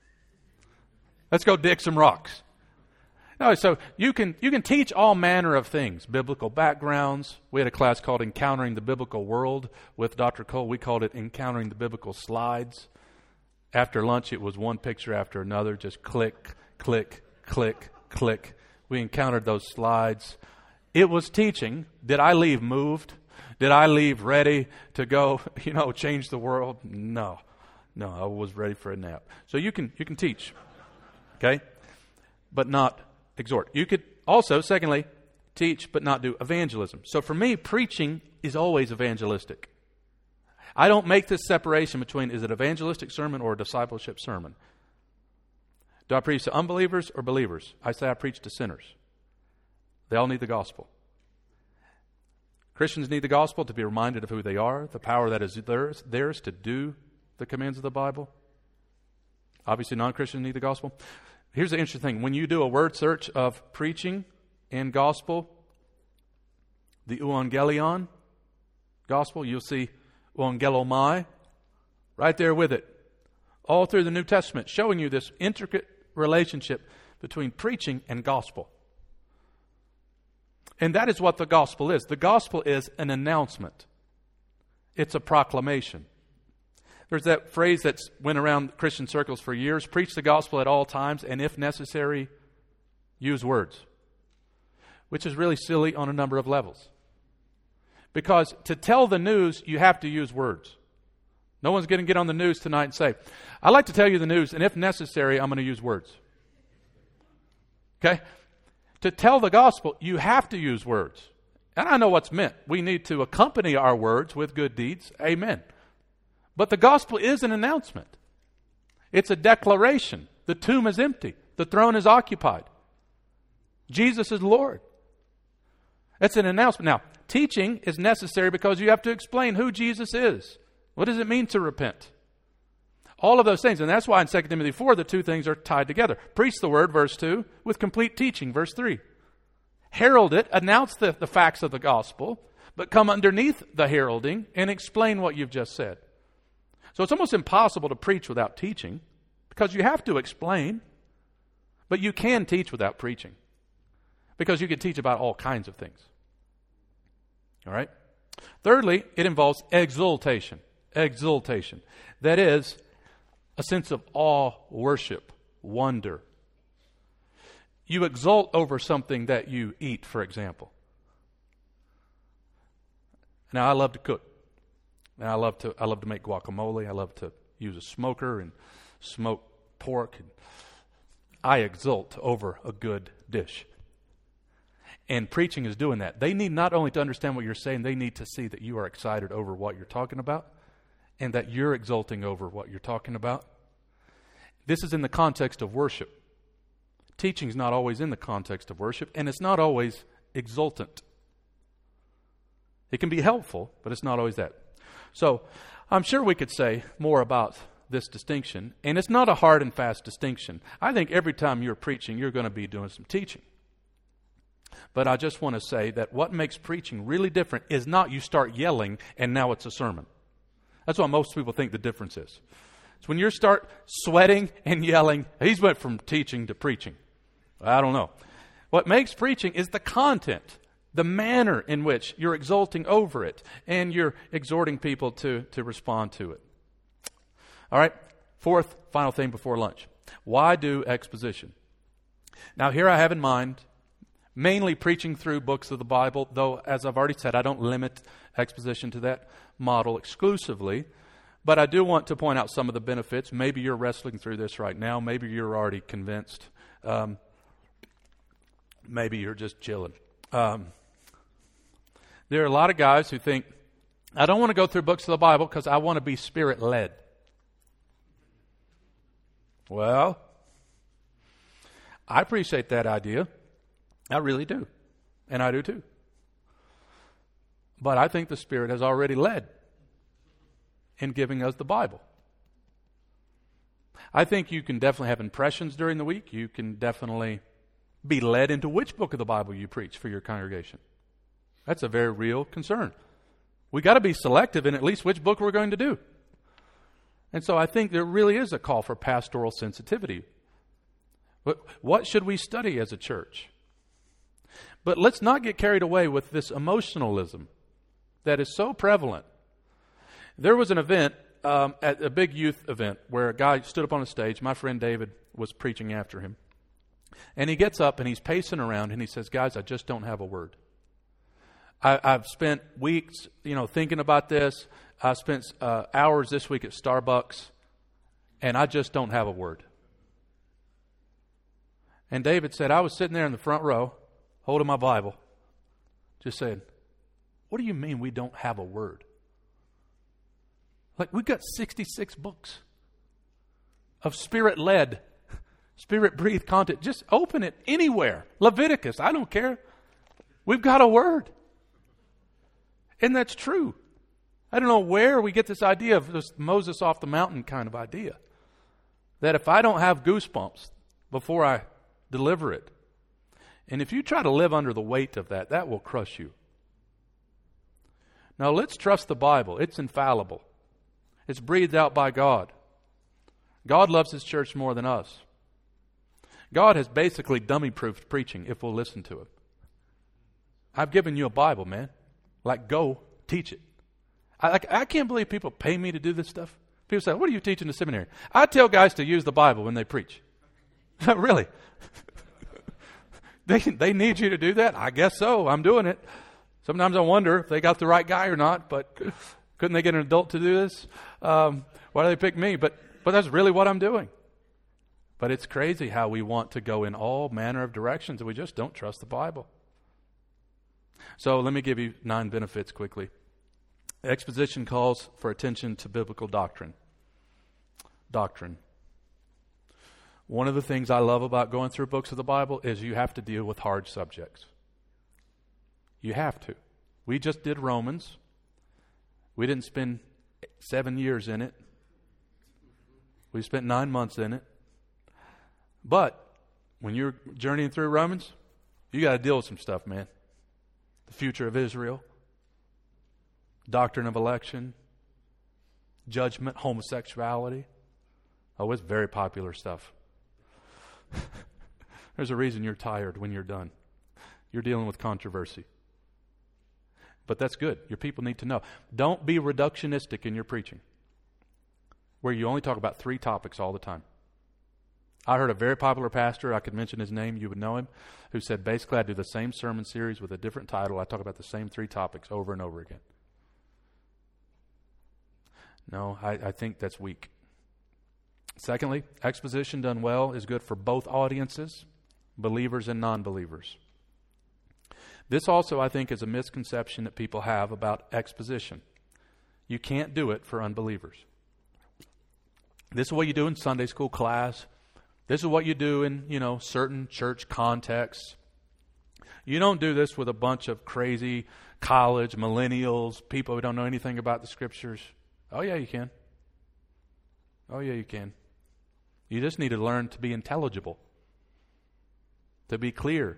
Let's go dig some rocks. No, so you can you can teach all manner of things, biblical backgrounds. We had a class called Encountering the Biblical World with Doctor Cole. We called it Encountering the Biblical Slides. After lunch, it was one picture after another, just click, click, click, click. We encountered those slides. It was teaching. Did I leave moved? Did I leave ready to go, you know, change the world? No. No, I was ready for a nap. So you can you can teach, okay, but not exhort. You could also, secondly, teach but not do evangelism. So for me, preaching is always evangelistic. I don't make this separation between is it an evangelistic sermon or a discipleship sermon. Do I preach to unbelievers or believers? I say I preach to sinners. They all need the gospel. Christians need the gospel to be reminded of who they are, the power that is theirs, theirs to do the commands of the Bible. Obviously, non-Christians need the gospel. Here's the interesting thing. When you do a word search of preaching and gospel, the euangelion gospel, you'll see euangelomai right there with it. All through the New Testament, showing you this intricate relationship between preaching and gospel. And that is what the gospel is. The gospel is an announcement. It's a proclamation. There's that phrase that's went around Christian circles for years, preach the gospel at all times, and if necessary, use words. Which is really silly on a number of levels. Because to tell the news, you have to use words. No one's going to get on the news tonight and say, I'd like to tell you the news, and if necessary, I'm going to use words. Okay? To tell the gospel, you have to use words. And I know what's meant. We need to accompany our words with good deeds. Amen. But the gospel is an announcement. It's a declaration. The tomb is empty. The throne is occupied. Jesus is Lord. It's an announcement. Now, teaching is necessary because you have to explain who Jesus is. What does it mean to repent? All of those things. And that's why in Second Timothy four, the two things are tied together. Preach the word, verse two, with complete teaching, verse three. Herald it, announce the, the facts of the gospel, but come underneath the heralding and explain what you've just said. So it's almost impossible to preach without teaching because you have to explain, but you can teach without preaching because you can teach about all kinds of things. All right? Thirdly, it involves exultation. Exultation. That is a sense of awe, worship, wonder. You exult over something that you eat, for example. Now, I love to cook. And I love to I love to make guacamole. I love to use a smoker and smoke pork. And I exult over a good dish. And preaching is doing that. They need not only to understand what you're saying, they need to see that you are excited over what you're talking about and that you're exulting over what you're talking about. This is in the context of worship. Teaching is not always in the context of worship, and it's not always exultant. It can be helpful, but it's not always that. So I'm sure we could say more about this distinction, and it's not a hard and fast distinction. I think every time you're preaching, you're going to be doing some teaching. But I just want to say that what makes preaching really different is not you start yelling and now it's a sermon. That's what most people think the difference is. It's when you start sweating and yelling, he's went from teaching to preaching. I don't know. What makes preaching is the content, the manner in which you're exulting over it and you're exhorting people to, to respond to it. All right, fourth, final thing before lunch. Why do exposition? Now here I have in mind mainly preaching through books of the Bible, though as I've already said, I don't limit exposition to that model exclusively. But I do want to point out some of the benefits. Maybe you're wrestling through this right now. Maybe you're already convinced. Um, maybe you're just chilling. Um, there are a lot of guys who think, I don't want to go through books of the Bible because I want to be Spirit-led. Well, I appreciate that idea. I really do. And I do too. But I think the Spirit has already led in giving us the Bible. I think you can definitely have impressions during the week. You can definitely be led into which book of the Bible you preach for your congregation. That's a very real concern. We got to be selective in at least which book we're going to do. And so I think there really is a call for pastoral sensitivity. But what should we study as a church? But let's not get carried away with this emotionalism that is so prevalent. There was an event, um, at a big youth event, where a guy stood up on a stage. My friend David was preaching after him. And he gets up and he's pacing around and he says, guys, I just don't have a word. I, I've spent weeks, you know, thinking about this. I spent uh, hours this week at Starbucks, and I just don't have a word. And David said, I was sitting there in the front row, holding my Bible, just saying, what do you mean we don't have a word? Like, we've got sixty-six books of Spirit-led, Spirit-breathed content. Just open it anywhere. Leviticus, I don't care. We've got a word. And that's true. I don't know where we get this idea of this Moses off the mountain kind of idea. That if I don't have goosebumps before I deliver it, and if you try to live under the weight of that, that will crush you. Now let's trust the Bible. It's infallible. It's breathed out by God. God loves His church more than us. God has basically dummy-proofed preaching if we'll listen to Him. I've given you a Bible, man. Like, go teach it. I, like, I can't believe people pay me to do this stuff. People say, what are you teaching in the seminary? I tell guys to use the Bible when they preach. Really? they, they need you to do that? I guess so. I'm doing it. Sometimes I wonder if they got the right guy or not, but couldn't they get an adult to do this? Um, why do they pick me? But but that's really what I'm doing. But it's crazy how we want to go in all manner of directions and we just don't trust the Bible. So let me give you nine benefits quickly. Exposition calls for attention to biblical doctrine. Doctrine. One of the things I love about going through books of the Bible is you have to deal with hard subjects. You have to. We just did Romans. We didn't spend seven years in it. We spent nine months in it. But when you're journeying through Romans, you got to deal with some stuff, man. The future of Israel, doctrine of election, judgment, homosexuality. Oh, it's very popular stuff. There's a reason you're tired when you're done. You're dealing with controversy. But that's good. Your people need to know. Don't be reductionistic in your preaching, where you only talk about three topics all the time. I heard a very popular pastor, I could mention his name, you would know him, who said basically I do the same sermon series with a different title. I talk about the same three topics over and over again. No, I, I think that's weak. Secondly, exposition done well is good for both audiences, believers and non-believers. This also, I think, is a misconception that people have about exposition. You can't do it for unbelievers. This is what you do in Sunday school class. This is what you do in, you know, certain church contexts. You don't do this with a bunch of crazy college millennials, people who don't know anything about the Scriptures. Oh, yeah, you can. Oh, yeah, you can. You just need to learn to be intelligible, to be clear.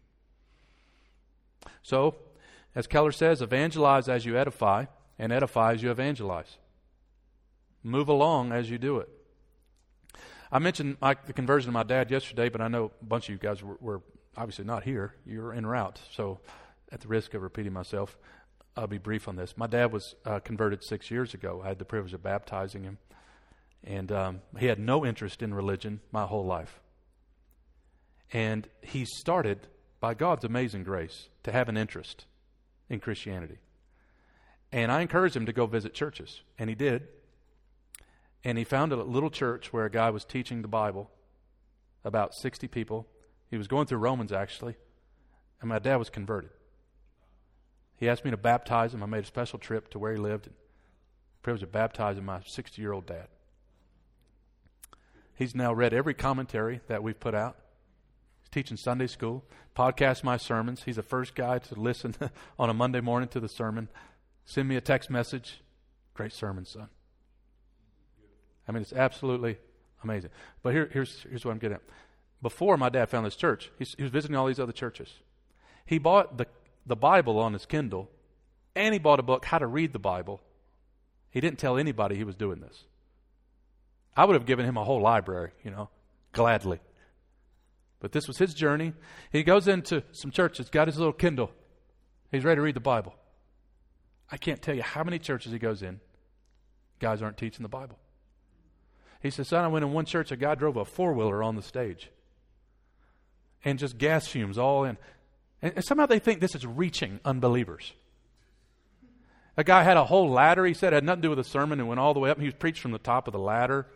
So, as Keller says, evangelize as you edify, and edify as you evangelize. Move along as you do it. I mentioned my, the conversion of my dad yesterday, but I know a bunch of you guys were, were obviously not here. You were en route, so at the risk of repeating myself, I'll be brief on this. My dad was uh, converted six years ago. I had the privilege of baptizing him, and um, he had no interest in religion my whole life. And he started, by God's amazing grace, to have an interest in Christianity. And I encouraged him to go visit churches, and he did. And he found a little church where a guy was teaching the Bible, about sixty people. He was going through Romans, actually, and my dad was converted. He asked me to baptize him. I made a special trip to where he lived, and the privilege of baptizing my sixty-year-old dad. He's now read every commentary that we've put out. He's teaching Sunday school, podcasts my sermons. He's the first guy to listen on a Monday morning to the sermon. Send me a text message. Great sermon, son. I mean, it's absolutely amazing. But here, here's, here's what I'm getting at. Before my dad found this church, he's, he was visiting all these other churches. He bought the, the Bible on his Kindle, and he bought a book, How to Read the Bible. He didn't tell anybody he was doing this. I would have given him a whole library, you know, gladly. But this was his journey. He goes into some churches, got his little Kindle. He's ready to read the Bible. I can't tell you how many churches he goes in. Guys aren't teaching the Bible. He says, son, I went in one church, a guy drove a four-wheeler on the stage. And just gas fumes all in. And, and somehow they think this is reaching unbelievers. A guy had a whole ladder, he said, it had nothing to do with the sermon, and went all the way up, and he was preached from the top of the ladder.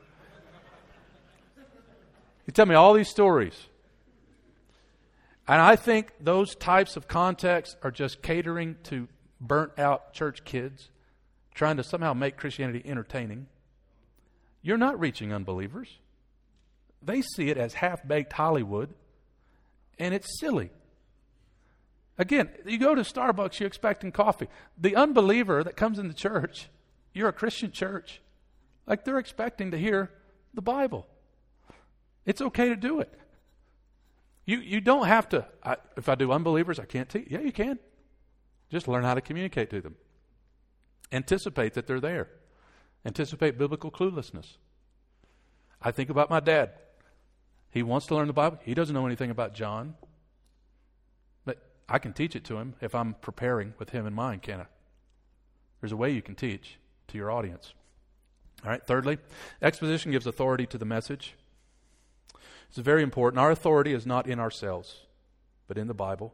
He told me all these stories. And I think those types of contexts are just catering to burnt-out church kids, trying to somehow make Christianity entertaining. You're not reaching unbelievers. They see it as half-baked Hollywood, and it's silly. Again, you go to Starbucks, you're expecting coffee. The unbeliever that comes into church, you're a Christian church, like they're expecting to hear the Bible. It's okay to do it. You you don't have to, I, if I do unbelievers, I can't teach. Yeah, you can. Just learn how to communicate to them. Anticipate that they're there. Anticipate biblical cluelessness. I think about my dad. He wants to learn the Bible. He doesn't know anything about John. But I can teach it to him if I'm preparing with him in mind, can't I? There's a way you can teach to your audience. All right, thirdly, exposition gives authority to the message. It's very important. Our authority is not in ourselves, but in the Bible.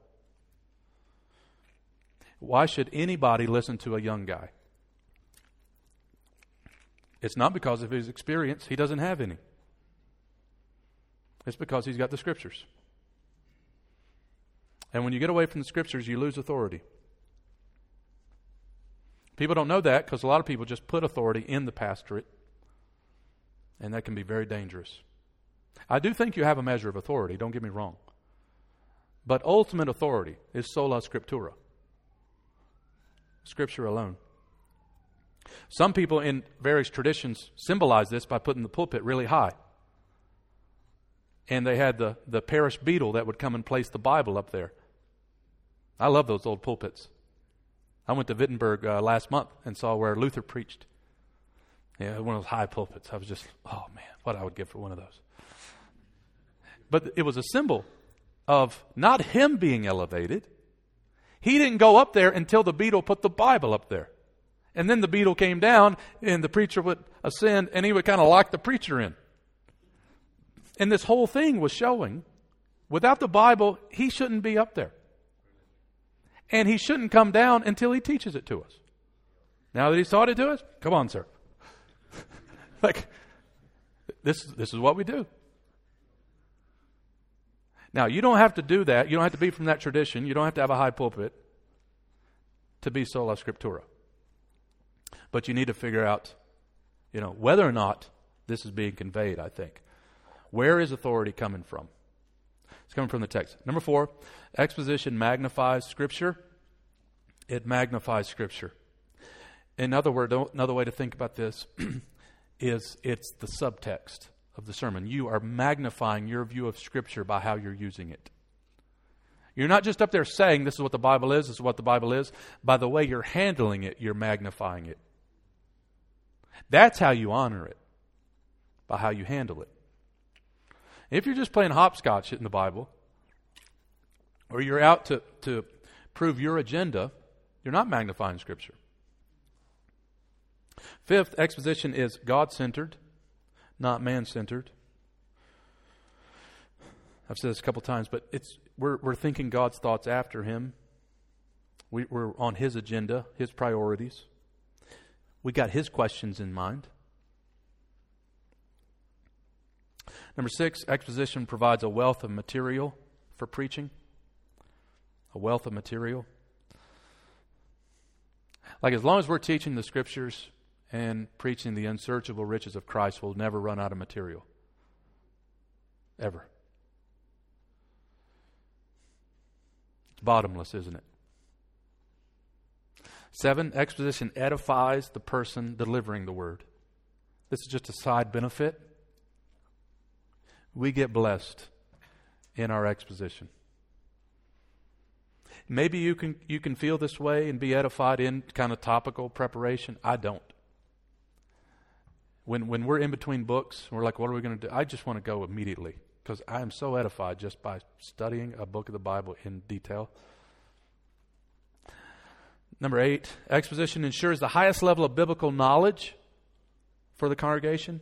Why should anybody listen to a young guy? It's not because of his experience. He doesn't have any. It's because he's got the Scriptures. And when you get away from the Scriptures, you lose authority. People don't know that because a lot of people just put authority in the pastorate, and that can be very dangerous. I do think you have a measure of authority, don't get me wrong. But ultimate authority is sola scriptura. Scripture alone. Some people in various traditions symbolize this by putting the pulpit really high. And they had the, the parish beadle that would come and place the Bible up there. I love those old pulpits. I went to Wittenberg uh, last month and saw where Luther preached. Yeah, one of those high pulpits. I was just, oh man, what I would give for one of those. But it was a symbol of not him being elevated. He didn't go up there until the beadle put the Bible up there. And then the beadle came down and the preacher would ascend and he would kind of lock the preacher in. And this whole thing was showing, without the Bible, he shouldn't be up there. And he shouldn't come down until he teaches it to us. Now that he's taught it to us, come on, sir. Like, this, this is what we do. Now, you don't have to do that. You don't have to be from that tradition. You don't have to have a high pulpit to be sola scriptura. But you need to figure out, you know, whether or not this is being conveyed, I think. Where is authority coming from? It's coming from the text. Number four, exposition magnifies Scripture. It magnifies Scripture. In other words, another way to think about this is it's the subtext of the sermon. You are magnifying your view of Scripture by how you're using it. You're not just up there saying this is what the Bible is, this is what the Bible is. By the way you're handling it, you're magnifying it. That's how you honor it, by how you handle it. If you're just playing hopscotch in the Bible, or you're out to, to prove your agenda, you're not magnifying Scripture. Fifth, exposition is God-centered, not man-centered. I've said this a couple times, but it's we're we're thinking God's thoughts after Him. We, we're on His agenda, His priorities. We got His questions in mind. Number six, exposition provides a wealth of material for preaching. A wealth of material. Like as long as we're teaching the Scriptures and preaching the unsearchable riches of Christ, we'll never run out of material. Ever. It's bottomless, isn't it? Seven, exposition edifies the person delivering the word. This is just a side benefit. We get blessed in our exposition. Maybe you can you can feel this way and be edified in kind of topical preparation. I don't. When when we're in between books, we're like, what are we going to do? I just want to go immediately because I am so edified just by studying a book of the Bible in detail. Number eight, exposition ensures the highest level of biblical knowledge for the congregation.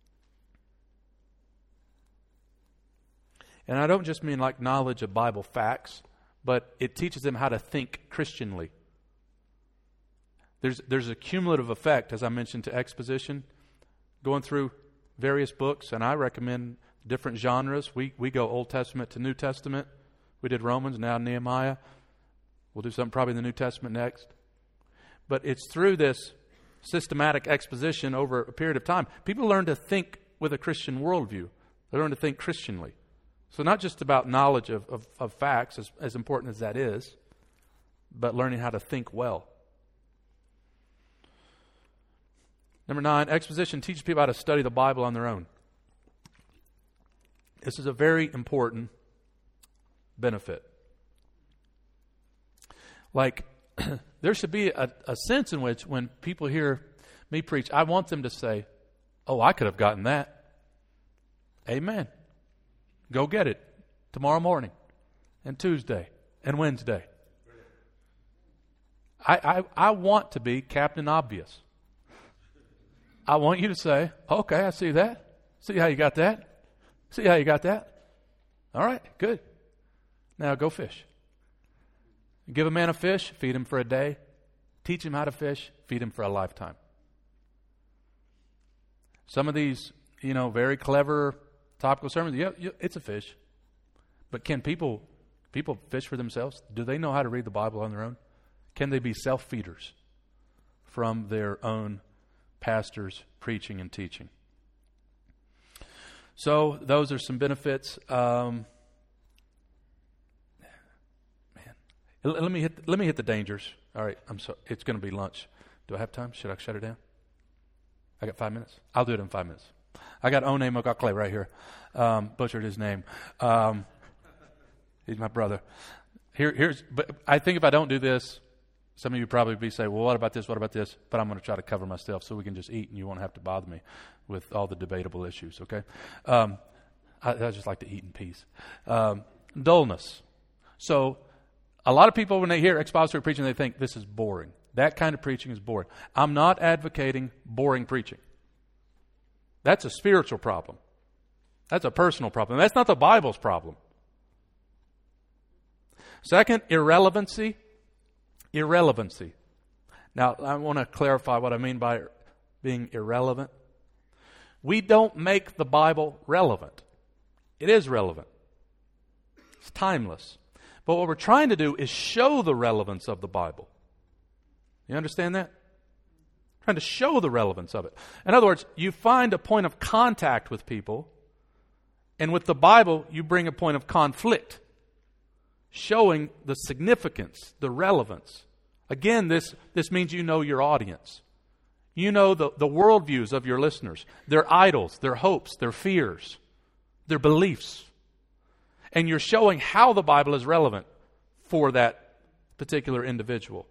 And I don't just mean like knowledge of Bible facts, but it teaches them how to think Christianly. There's there's a cumulative effect, as I mentioned, to exposition, going through various books, and I recommend different genres. We we go Old Testament to New Testament. We did Romans, now Nehemiah. We'll do something probably in the New Testament next. But it's through this systematic exposition over a period of time. People learn to think with a Christian worldview. They learn to think Christianly. So not just about knowledge of, of, of facts, as, as important as that is, but learning how to think well. Number nine, exposition teaches people how to study the Bible on their own. This is a very important benefit. Like, there should be a, a sense in which when people hear me preach, I want them to say, oh, I could have gotten that. Amen. Go get it tomorrow morning and Tuesday and Wednesday. I, I, I want to be Captain Obvious. I want you to say, okay, I see that. See how you got that? See how you got that? All right, good. Now go fish. Give a man a fish, feed him for a day. Teach him how to fish, feed him for a lifetime. Some of these, you know, very clever Topical sermons, yeah, yeah, it's a fish. But can people people fish for themselves? Do they know how to read the Bible on their own? Can they be self-feeders from their own pastors' preaching and teaching? So those are some benefits. Um, man, let, let me hit. Let me hit the dangers. All right, I'm so. It's going to be lunch. Do I have time? Should I shut it down? I got five minutes. I'll do it in five minutes. I got One Mokakle right here. Um, butchered his name. Um, he's my brother. Here, here's. But I think if I don't do this, some of you probably be saying, "Well, what about this? What about this?" But I'm going to try to cover myself so we can just eat, and you won't have to bother me with all the debatable issues. Okay? Um, I, I just like to eat in peace. Um, dullness. So, a lot of people when they hear expository preaching, they think this is boring. That kind of preaching is boring. I'm not advocating boring preaching. That's a spiritual problem. That's a personal problem. That's not the Bible's problem. Second, irrelevancy. Irrelevancy. Now, I want to clarify what I mean by being irrelevant. We don't make the Bible relevant. It is relevant. It's timeless. But what we're trying to do is show the relevance of the Bible. You understand that? Trying to show the relevance of it. In other words, you find a point of contact with people, and with the Bible, you bring a point of conflict, showing the significance, the relevance. Again, this, this means you know your audience. You know the, the worldviews of your listeners, their idols, their hopes, their fears, their beliefs. And you're showing how the Bible is relevant for that particular individual.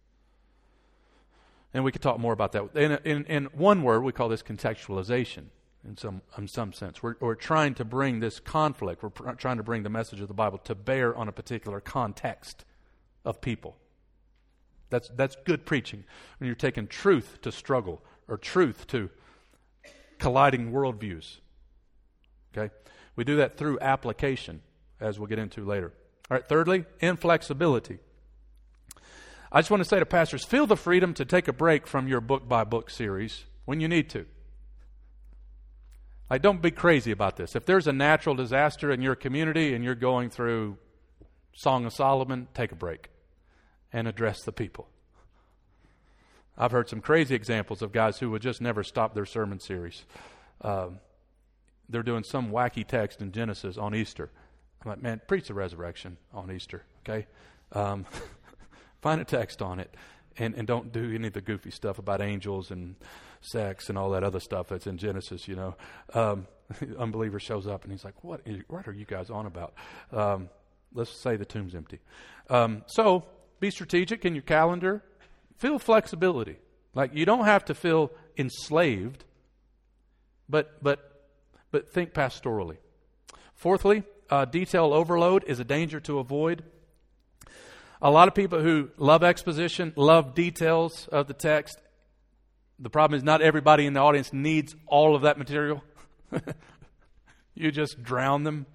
And we could talk more about that. In, in, in one word, we call this contextualization in some in some sense. We're, we're trying to bring this conflict, we're pr- trying to bring the message of the Bible to bear on a particular context of people. That's, that's good preaching. When you're taking truth to struggle, or truth to colliding worldviews. Okay? We do that through application, as we'll get into later. All right, thirdly, inflexibility. I just want to say to pastors, feel the freedom to take a break from your book-by-book series when you need to. Like, don't be crazy about this. If there's a natural disaster in your community and you're going through Song of Solomon, take a break and address the people. I've heard some crazy examples of guys who would just never stop their sermon series. Um, they're doing some wacky text in Genesis on Easter. I'm like, man, preach the resurrection on Easter, okay? Um Find a text on it, and, and don't do any of the goofy stuff about angels and sex and all that other stuff that's in Genesis, you know. Um, unbeliever shows up, and he's like, what, is, what are you guys on about? Um, let's say the tomb's empty. Um, so be strategic in your calendar. Feel flexibility. Like, you don't have to feel enslaved, but but but think pastorally. Fourthly, uh, detail overload is a danger to avoid. A lot of people who love exposition, love details of the text. The problem is not everybody in the audience needs all of that material. You just drown them.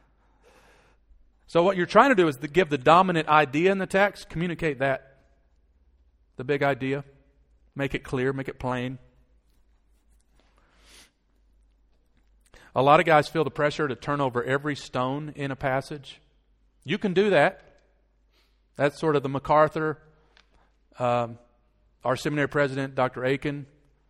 So what you're trying to do is to give the dominant idea in the text, communicate that. The big idea. Make it clear, make it plain. A lot of guys feel the pressure to turn over every stone in a passage. You can do that. That's sort of the MacArthur, um, our seminary president, Doctor Aiken.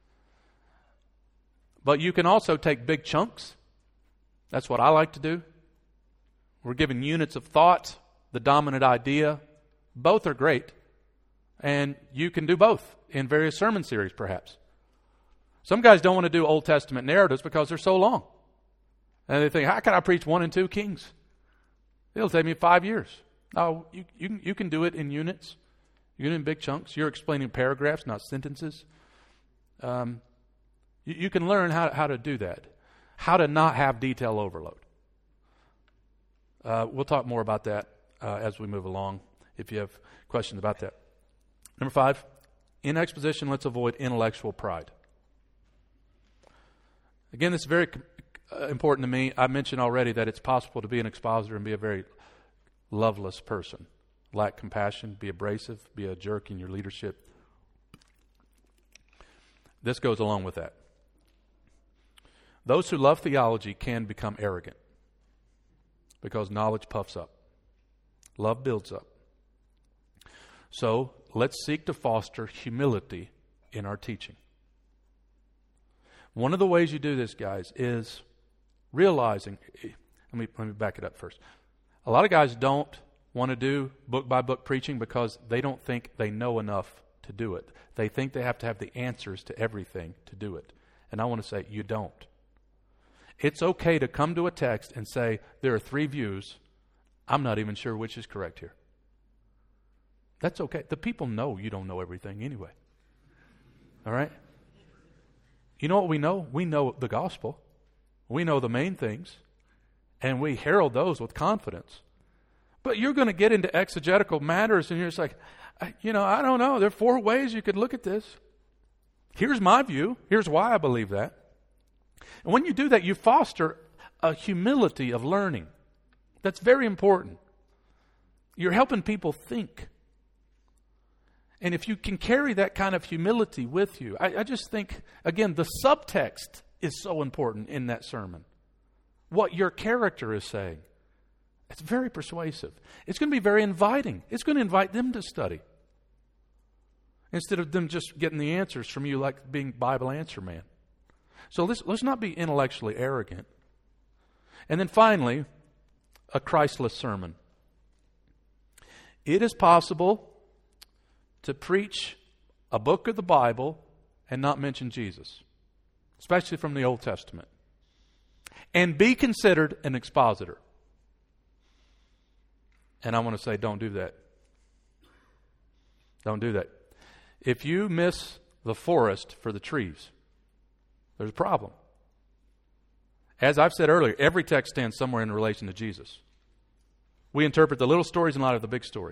But you can also take big chunks. That's what I like to do. We're given units of thought, the dominant idea. Both are great. And you can do both in various sermon series, perhaps. Some guys don't want to do Old Testament narratives because they're so long. And they think, how can I preach one and two Kings? It'll take me five years. No, you, you, can, you can do it in units. You can do it in big chunks. You're explaining paragraphs, not sentences. Um, you, you can learn how, how to do that. How to not have detail overload. Uh, we'll talk more about that uh, as we move along, if you have questions about that. Number five, in exposition, let's avoid intellectual pride. Again, this is very uh, important to me. I mentioned already that it's possible to be an expositor and be a very loveless person. Lack compassion, be abrasive, be a jerk in your leadership. This goes along with that. Those who love theology can become arrogant because knowledge puffs up. Love builds up. So let's seek to foster humility in our teaching. One of the ways you do this, guys, is realizing, let me, let me back it up first. A lot of guys don't want to do book-by-book preaching because they don't think they know enough to do it. They think they have to have the answers to everything to do it. And I want to say, you don't. It's okay to come to a text and say, there are three views. I'm not even sure which is correct here. That's okay. The people know you don't know everything anyway. All right? You know what we know? We know the gospel. We know the main things. And we herald those with confidence. But you're going to get into exegetical matters and you're just like, you know, I don't know. There are four ways you could look at this. Here's my view. Here's why I believe that. And when you do that, you foster a humility of learning. That's very important. You're helping people think. And if you can carry that kind of humility with you, I, I just think, again, the subtext is so important in that sermon. What your character is saying. It's very persuasive. It's going to be very inviting. It's going to invite them to study. Instead of them just getting the answers from you like being Bible answer man. So let's, let's not be intellectually arrogant. And then finally, a Christless sermon. It is possible to preach a book of the Bible and not mention Jesus, especially from the Old Testament, and be considered an expositor. And I want to say, don't do that. Don't do that. If you miss the forest for the trees, there's a problem. As I've said earlier, every text stands somewhere in relation to Jesus. We interpret the little stories in light of the big story.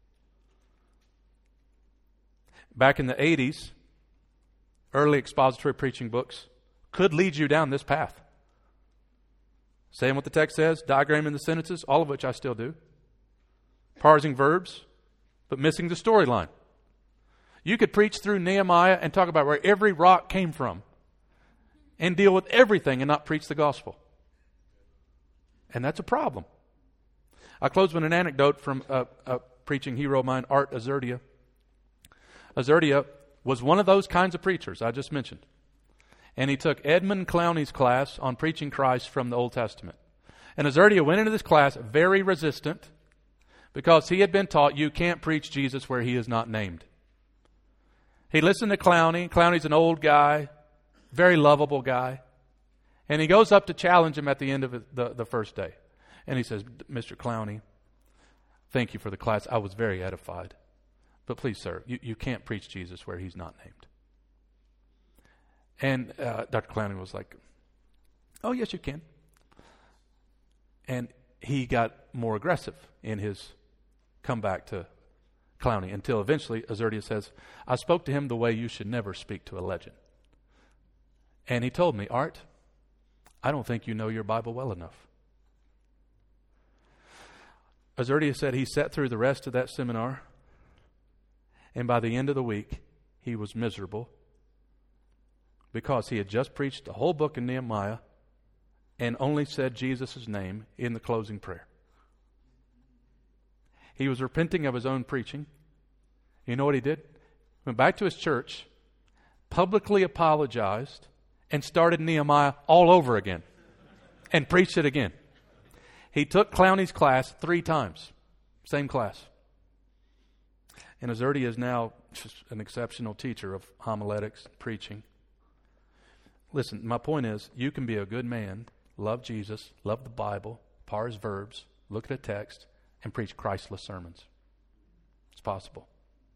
Back in the eighties, early expository preaching books could lead you down this path. Saying what the text says, diagramming the sentences, all of which I still do. Parsing verbs, but missing the storyline. You could preach through Nehemiah and talk about where every rock came from and deal with everything and not preach the gospel. And that's a problem. I close with an anecdote from a, a preaching hero of mine, Art Azurdia. Azurdia was one of those kinds of preachers I just mentioned. And he took Edmund Clowney's class on preaching Christ from the Old Testament. And Azurdia went into this class very resistant because he had been taught you can't preach Jesus where he is not named. He listened to Clowney. Clowney's an old guy, very lovable guy. And he goes up to challenge him at the end of the, the first day. And he says, Mister Clowney, thank you for the class. I was very edified. But please, sir, you, you can't preach Jesus where he's not named. And uh, Doctor Clowney was like, oh, yes, you can. And he got more aggressive in his comeback to Clowney until eventually Azurdia says, I spoke to him the way you should never speak to a legend. And he told me, Art, I don't think you know your Bible well enough. Azurdia said he sat through the rest of that seminar, and by the end of the week, he was miserable because he had just preached the whole book in Nehemiah and only said Jesus' name in the closing prayer. He was repenting of his own preaching. You know what he did? Went back to his church, publicly apologized, and started Nehemiah all over again and preached it again. He took Clowney's class three times. Same class. And Azurdia is now just an exceptional teacher of homiletics, preaching. Listen, my point is, you can be a good man, love Jesus, love the Bible, parse verbs, look at a text, and preach Christless sermons. It's possible.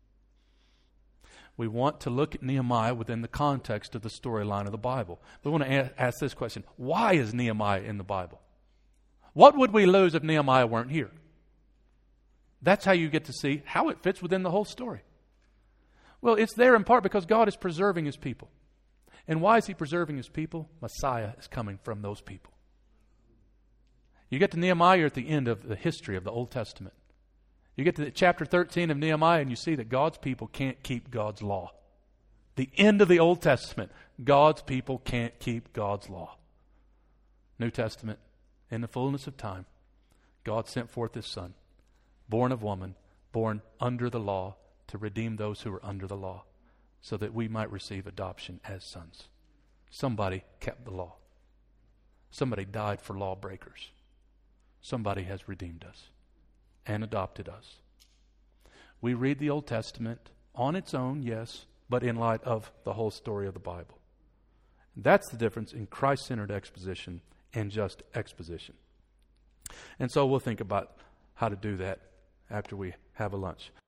We want to look at Nehemiah within the context of the storyline of the Bible. We want to a- ask this question. Why is Nehemiah in the Bible? What would we lose if Nehemiah weren't here? That's how you get to see how it fits within the whole story. Well, it's there in part because God is preserving his people. And why is he preserving his people? Messiah is coming from those people. You get to Nehemiah, you're at the end of the history of the Old Testament. You get to chapter thirteen of Nehemiah and you see that God's people can't keep God's law. The end of the Old Testament, God's people can't keep God's law. New Testament, in the fullness of time, God sent forth His Son, born of woman, born under the law, to redeem those who were under the law, so that we might receive adoption as sons. Somebody kept the law. Somebody died for lawbreakers. Somebody has redeemed us and adopted us. We read the Old Testament on its own, yes, but in light of the whole story of the Bible. That's the difference in Christ-centered exposition and just exposition. And so we'll think about how to do that after we have a lunch.